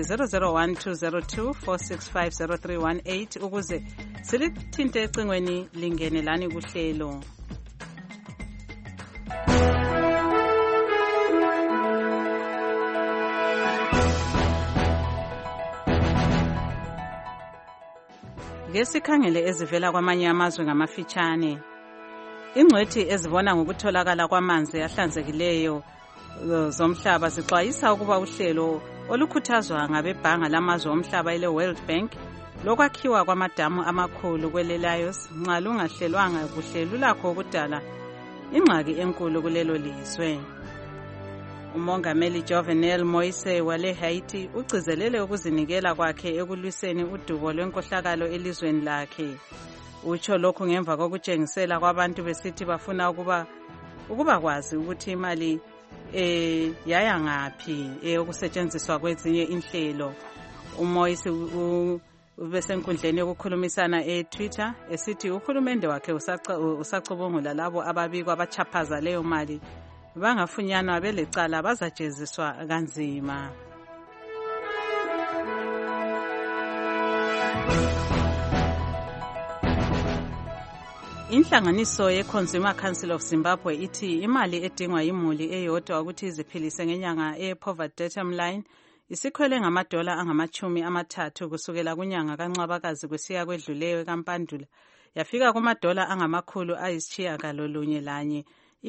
0012024650318 ukuze silithinte ecingweni lingenelani kuhlelo. Ake sikhangele ezivela kwamanye amazwe ngamafitshane. Ingcwethi ezibona ngokutholakala kwamanzi ahlanzekileyo zomhlaba zixwayisa ukuba uhlelo olukhuthazwa ngabebhanga lamazwe omhlaba ele World Bank lokwakhiwa kwamadamu amakhulu kwele Laos nxa lungahlelwanga kuhle lulakho ukudala ingxaki enkulu kulelo lizwe. Umongameli Jovenel Moise wale Haiti ugcizelele ukuzinikela kwakhe ekulwiseni udubo lwenkohlakalo elizweni lakhe. Utsho lokhu ngemva kokutshengisela kwabantu besithi bafuna ukuba kwazi ukuthi imali yaya ngaphi okusetshenziswa kwezinye inhlelo. uMoise ubesenkundleni yokukhulumisana eTwitter esithi uhulumende wakhe usacubungula labo ababikwa abachaphaza leyo mali bangafunyanwa belecala bazajeziswa kanzima. Inhlanganiso ye-Consumer Council of Zimbabwe ithi imali edingwa yimuli eyodwa ukuthi iziphilise ngenyanga e-poverty datum line isikhwele ngamadola angama-30 kusukela kunyanga kaNcwabakazi kusiya kwedluleyo kaMpandula yafika kumadola angama-991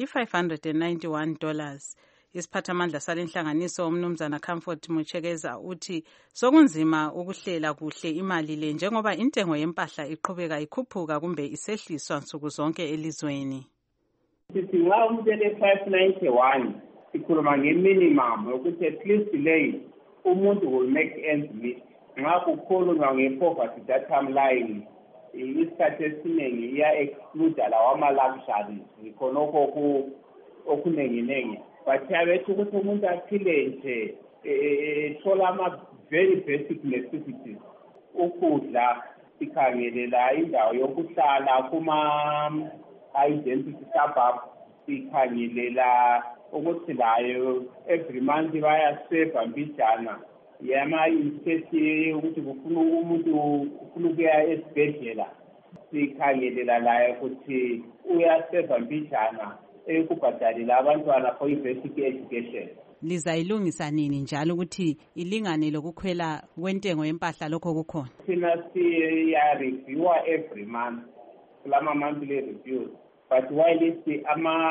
i-$591. Isiphathamandla salenhlanganiso umnumzana Comfort Muchekeza uthi sokunzima ukuhlela kuhle imali le njengoba intengo yempahla iqhubeka ikhuphuka kumbe isehliswa nsuku zonke elizweni. Sithi nxa umuntu ele-591 sikhuluma nge-minimum ukuthi at least leyi umuntu will make ends meet. Nxa kukhulunywa nge-poverty datum line isikhathi esiningi iya-exclude lawa ama-luxuries khonokho okunenginengi. Bathi ukuthi umuntu aphile nje ethola ama-very basic necessities. Ukudla, sikhangelela indawo yokuhlala kuma-identity suburb, sikhangelela ukuthi layo every month bayaseva mbijana yama-incase ukuthi kufuna umuntu ufuna ukuya esibhedlela. Sikhangelela layo ukuthi uyaseva mbijana ekubhadalela abantwana for i-basic education. Lizayilungisa nini njalo ukuthi ilingane lokukhwela kwentengo yempahla lokho kukhona? Thina siya-reviewa every month, kulama monthly reviews. But while it's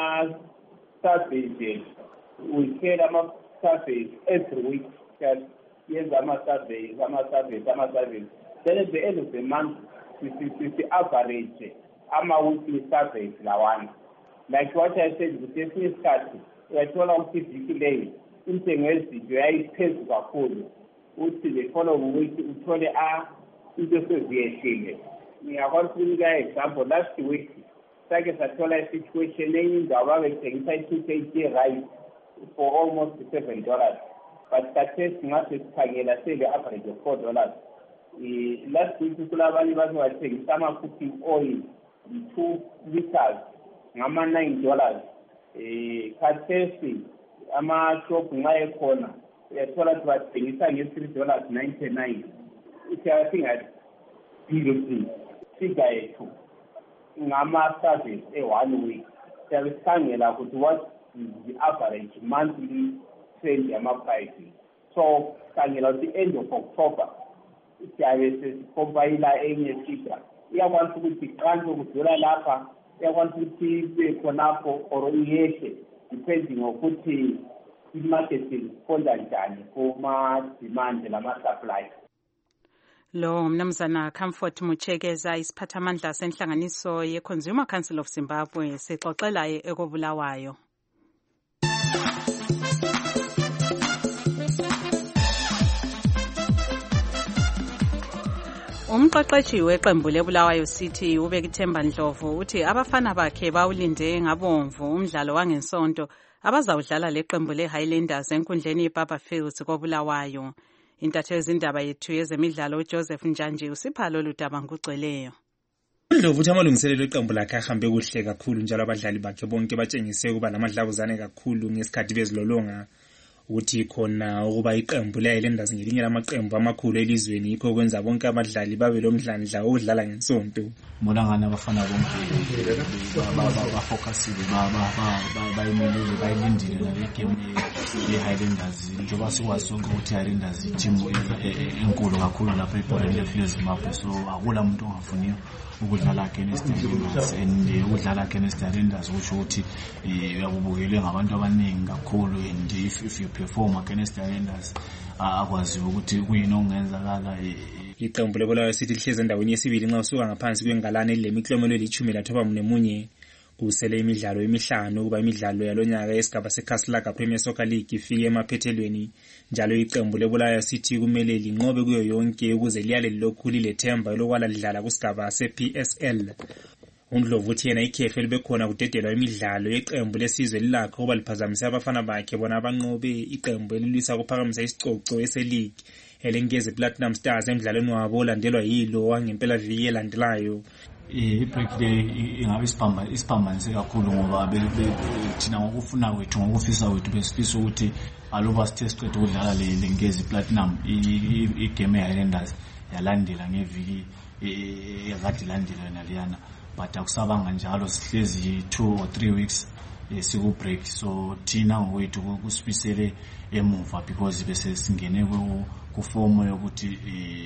ama-surveys, we carry ama-surveys every week. Yes, ama-surveys. Then at the end of the month, we average ama-weekly surveys lawana. Like what I said, with this isikhathi uyathola ukuthi iviki leyo intengo yezinto yayiphezulu kakhulu uthi the following week uthole into seziyehlile. Ngiyakwazi ukunika example last week sake sathola i-situation enye indawo babethengisa i-2 kg rice for almost $7, but khathesi ngase sikhangela sele-average of $4. Last week kulabanye bazowathengisa ama-cooking oil 2 liters ngama-$9. Khathesi ama-shop nxa ekhona uyathola ukuthi bathengisa nge-$3.99. Siyathinga billion figure yethu ngama-service e-1 week. Siyabe sikhangela ukuthi what is the average monthly trend yama-prices. So sikhangela ukuthi end of October siyabe sesicompile enye figure. Iyakwazi ukuthi qanto kudlula lapha, iyakwazi ukuthi ibe khonapho or iyehle depending ukuthi i-market isponda njani kuma-demand lama-supply. Lo mnumzana Comfort Muchekeza isiphathamandla senhlanganiso ye-Consumer Council of Zimbabwe sixoxelayo ekobulawayo. Umqeqeshi weqembu leBulawayo City uBekithemba Ndlovu uthi abafana bakhe bawulinde ngabomvu umdlalo wangensonto abazawudlala leqembu leHighlanders enkundleni yeBaba Fields koBulawayo. Intatheli zindaba yethu yezemidlalo uJoseph Njanje usipha lolu daba ngugcweleyo. Ndlovu uthi amalungiselelo eqembu lakhe ahambe kuhle kakhulu njalo abadlali bakhe bonke batshengise ukuba lamadlabuzane kakhulu ngesikhathi bezilolonga. ukuthi khona ukuba iqembu le-Highlanders ngelinye lamaqembu amakhulu elizweni yikho kwenza bonke abadlali babe lomdlandla wokudlala ngensonto. Molangana abafana bonke bafocusile bayimelele bayilindile nale game ye-Highlanders njengoba sikwazi sonke ukuthi i-Highlanders i-team enkulu kakhulu lapha ebholeni le-Zimbabwe, so akula muntu ongafuniyo ukudlala against Highlanders and ukudlala against Highlanders kusho ukuthi uyabubukelwe ngabantu abaningi kakhulu, and if you perform against Highlanders akwazi ukuthi kuyini okungenzakala. Iqembu leBulawayo City lihleze endaweni yesibili nxa usuka ngaphansi kwengalane lemiklomelo eli-19 kusele imidlalo emihlanu kuba imidlalo yalonyaka yesigaba seKaslaga Premier Soccer League ifike emaphethelweni, njalo iqembu leBulawayo City kumele linqobe kuyo yonke ukuze liyale lokhu lilethemba lokwala lidlala kusigaba se-PSL. uNdlovu uthi yena ikhefu elibekhona kudedelwa imidlalo yeqembu lesizwe lilakho ukuba liphazamise abafana bakhe bona abanqobe iqembu elilwisa kuphakamisa isicoco ese-league elenkezi Platinum Stars emdlalweni wabo olandelwa yilo wangempela viki elandelayo. I-break le ingabe isiphambanise kakhulu ngoba thina ngokufuna kwethu ngokufisa kwethu besifisa ukuthi aloba sithe siqeda ukudlala lenkezi Platinum igame ye-Highlanders yalandela ngeviki ekade ilandela naliyana, but akusabanga njalo sihlezi 2 or 3 weeks siku-break, so thina ngokwethu kusibisele emuva because bese singene kufomo yokuthi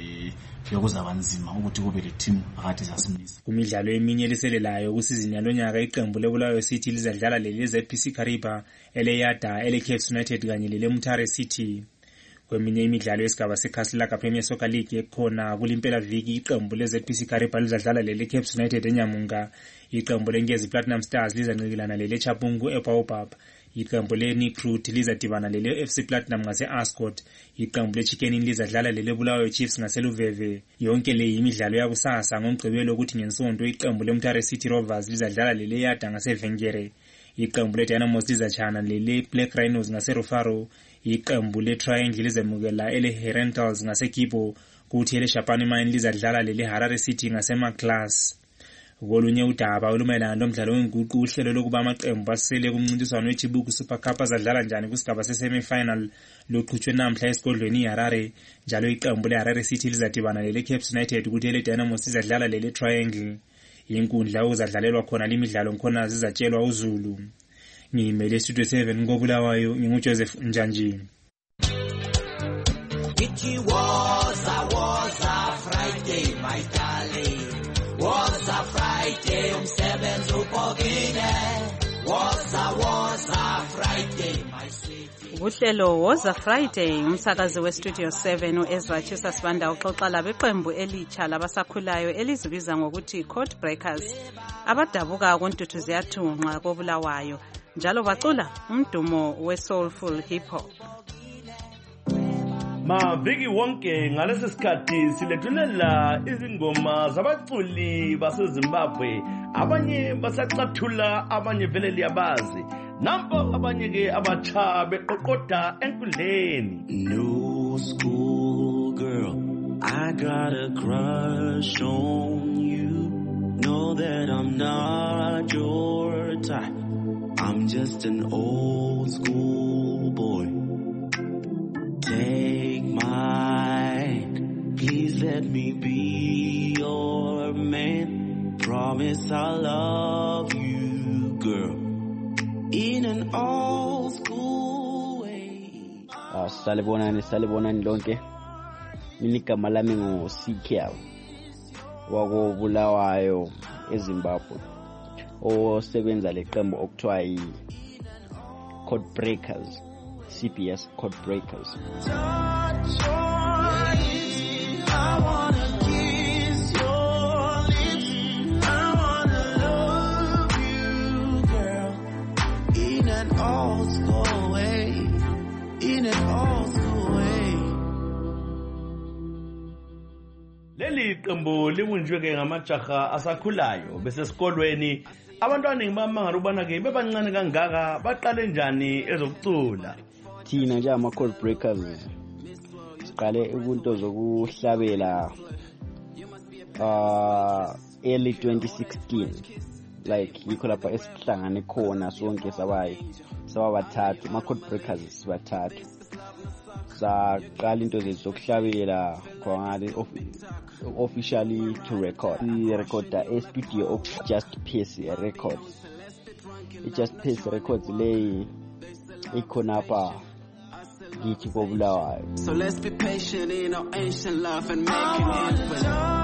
yokuzaba nzima ukuthi kube le team akade zasimisa. Kumidlalo eminye eliselelayo kusizini yalonyaka iqembu leBulawayo City lizadlala lele-ZPC Kariba, eleYada, ele-Cape United kanye lele-Mutare City. Kweminye imidlalo yesigaba seKaslaga Premier Soccer League ekhona kulimpela viki iqembu le-ZPC Kariba lizadlala lele-Cape United eNyamunga, iqembu lenkezi Platinum Stars lizanqikilana lele-Chapungu eBaobab, iqembu le-Nikrut lizadibana lele-FC Platinum ngase-Ascot, iqembu le-Chicken Inn lizadlala lele-Bulawayo Chiefs ngaseluveve. Yonke le imidlalo yakusasa ngomgqibelo ukuthi ngensonto iqembu le-Mutare City Rovers lizadlala lele-Yada ngaseVengere, iqembu le-Dynamos lizachana lele-Black Rhinos ngaserufaro, iqembu le-Triangle lizamukela ele-Herentals ngaseKibo, kuthi ele-Shapani Mine lizadlala lele-Harare City ngaseMaclass. Kolunye udaba olumayelana lomdlalo wenguqu uhlelo lokuba amaqembu asele kumncintiswano weChibuku Super Cup azadlala njani kusigaba se-semi-final luqhutshwe namhla esigodlweni iHarare, njalo iqembu le-Harare City lizadibana lele-Cape United kuthi ele-Dynamos lizadlala lele-Triangle. Inkundla okuzadlalelwa khona limidlalo ngikhona zizatshelwa uZulu. Ngimele Studio 7 koBulawayo, nginguJoseph Njanji. It was a Friday, my darling. Was a Friday, umsebenzi ubhokile. Was a Friday, my sweetie. Uhlelo was a Friday, umsakazi weStudio 7 uEzra Chisa Sibanda uxoxa labeqembu elitsha labasakhulayo elizibiza ngokuthi Code Breakers, abadabuka kuNtuthu ziyathunqa koBulawayo, njalo bacula umdumo we-soulful hip hop. Maviki wonke ngalesi sikhathi silethulela izingoma zabaculi baseZimbabwe, abanye basacathula, abanye vele liyabazi, nampo abanye ke abatsha beqoqoda enkundleni. New school girl, I got a crush on you. Know that I'm not your type. I'm just an old school boy. Take my hand, please let me be your man. Promise I'll love you, girl, in an old school way. Salibonani lonke. Mina igama lami nguSikhyawo wako Bulawayo eZimbabwe, osebenza leqembu okuthiwa yi-Code Breakers, CBS Code Breakers. Leli qembu libunjwe ke ngamajaha asakhulayo bese esikolweni. Abantwana ngibamangala ubana ke bebancane kangaka baqale njani ezokucula. Thina nje ama-Code Breakers siqale ubunto zokuhlabela early 2016, like yikho lapha esihlangane khona sonke sabayi sababathathu ama-code breakers sibathathu saqala into zethu zokuhlabelela khonale officially to record sirecorda e-studio of Just Pace Records. I-Just Pace Records leyi ikhona apha kithi koBulawayo. So let's be patient in our ancient love and make it happen.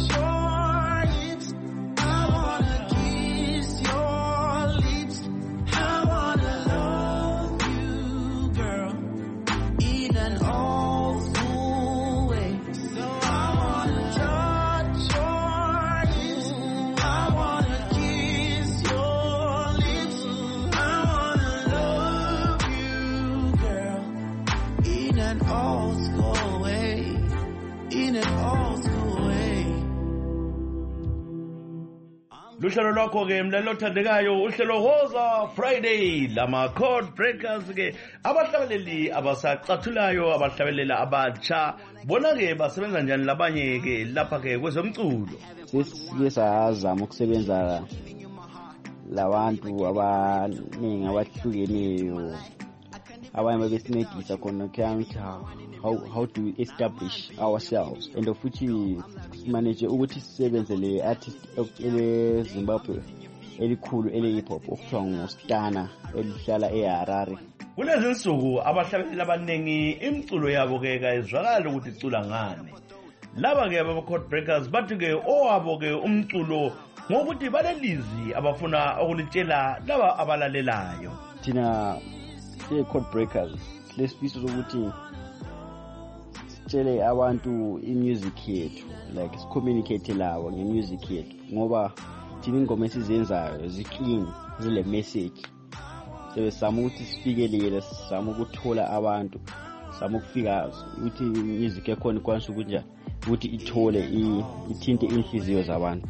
Luhlelo lwakho ke mlalelo othandekayo uhlelo Woza Friday lama Code Breakers ke abahlabeleli abasacathulayo abahlabelela abatsha bona ke basebenza njani labanye ke lapha ke kwezomculo. Sesike sazama ukusebenza labantu abaningi abahlukeneyo abanye besincedisa khona ukuthi how to establish ourselves and futhi manage ukuthi sisebenze le artist ele Zimbabwe elikhulu ele hip hop okuthiwa nguStana elihlala eHarare. Kulezi insuku abahlabeleli abaningi imculo yabo ke kayizwakala ukuthi icula ngani. Laba ke aba Code Breakers bathi ke owabo ke umculo ngokuthi balelizi abafuna ukulitshela laba abalalelayo. Thina Code Breakers lesifiso sokuthi sitshele abantu imusic yethu, like communicate lawo ngemusic yethu ngoba thina ingoma esizenzayo ziclean zile message. Sebesama ukuthi sifikelele, sisama ukuthola abantu, sama ukufika ukuthi music yakhona ikwanisa ukuthi ukuthi ithole ithinte inhliziyo zabantu.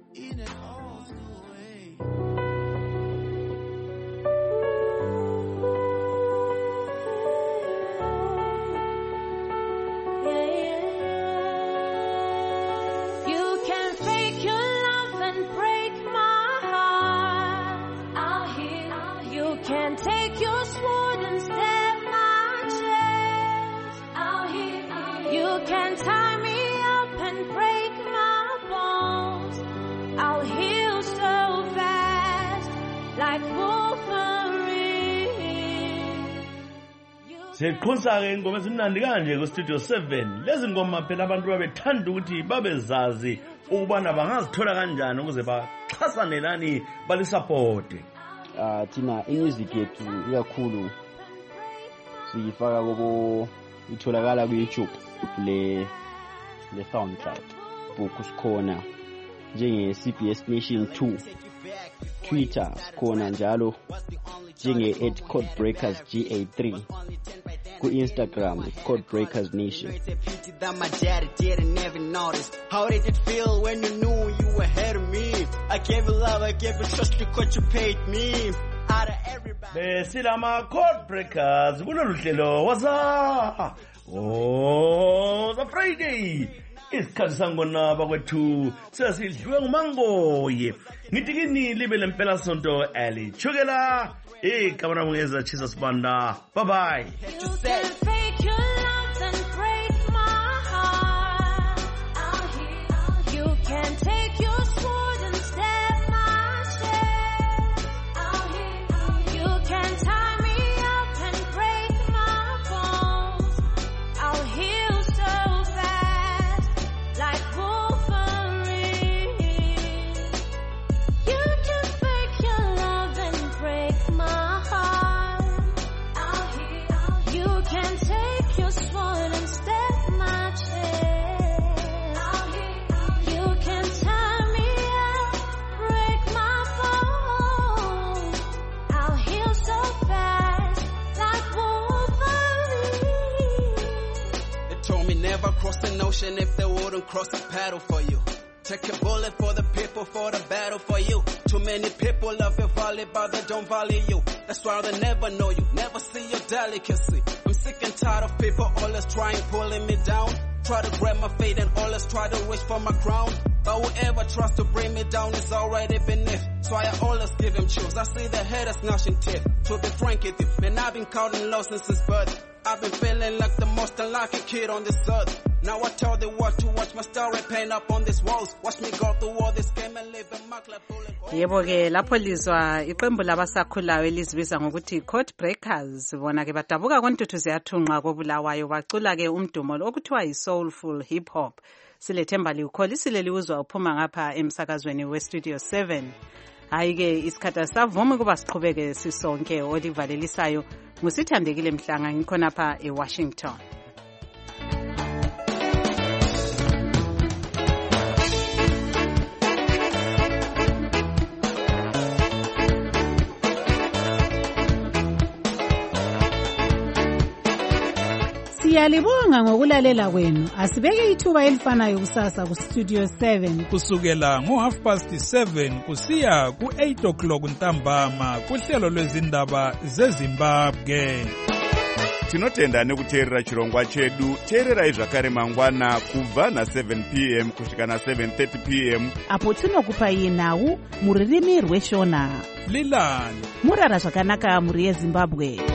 Siqhunsa ke ingoma ezimnandi kanje ku Studio 7. Lezi ngoma phela abantu babethanda ukuthi babezazi ukubana bangazithola kanjani ukuze baxhasanelani balisupport. Thina imusic yethu ikakhulu siyifaka kubo itholakala ku YouTube le SoundCloud. Book sikhona njenge CBS Nation 2. Twitter sikhona njalo njenge @codebreakers GA3. Ku Instagram Code Breakers Nation. That my daddy didn't even notice. How did it feel when you knew you were ahead of me? I gave you love, I gave you trust because you paid me. Out of everybody. Besilama Code Breakers kulolu hlelo Woza. Woza Friday. Isikhathi sangona bakwethu sesidliwe ngumangoye. Ngithi kini libe lempela sonto alichukela. Kamera mungeza chisa Sibanda. Bye bye. You can fake your love and break my heart. You can take your sword and stab my chest. You can tie me up and break my bones. I'll heal so fast, like Wolverine. You can fake your love and break my heart. You can take your sword and stab my chest. You can tie me up, break my bones. I'll heal so fast, like Wolverine. They told me never cross an ocean if they wouldn't cross a paddle for you. Take a bullet for the people, for the battle for you. Too many people love your volley, but they don't value you. That's why they never know you, never see your delicacy. I'm sick and tired of people always trying pulling me down. Try to grab my fate and always try to reach for my crown. But whoever tries to bring me down is already beneath. So I always give him chills. I see the haters gnashing teeth. To be frank with you, man, I've been counting losses since birth. I've been feeling like the most unlucky kid on this earth. Now I tell the world to watch my story paint up on these walls. Watch me go through all this game and leave a mark like bullet. Yebo ke lapho lizwa iqembu labasakhulayo elizibiza ngokuthi Court Breakers bona ke badabuka kontuthu ziyathunqa kobulawayo bacula ke umdumo okuthiwa yi-soulful hip hop. Silethemba liwukholisile liwuzwa uphuma ngapha emsakazweni we-Studio 7. Hayi-ke isikhathi asavumi kuba siqhubeke sisonke olivalelisayo ngusithandekile Mhlanga ngikhonapha eWashington. Siyalibonga ngokulalela kwenu. Asibeke ithuba elifanayo kusasa ku Studio 7 kusukela ngo7:30 kusiya ku8 ntambama kuhlelo lwezindaba zeZimbabwe. Tinotenda nekuteerera chirongwa chedu. Teererai zvakare mangwana kubva na7 p.m. kusvika na7:30 p.m. apo tinokupai nhau muririmi rweshona. Lilani murara zvakanaka muri yeZimbabwe.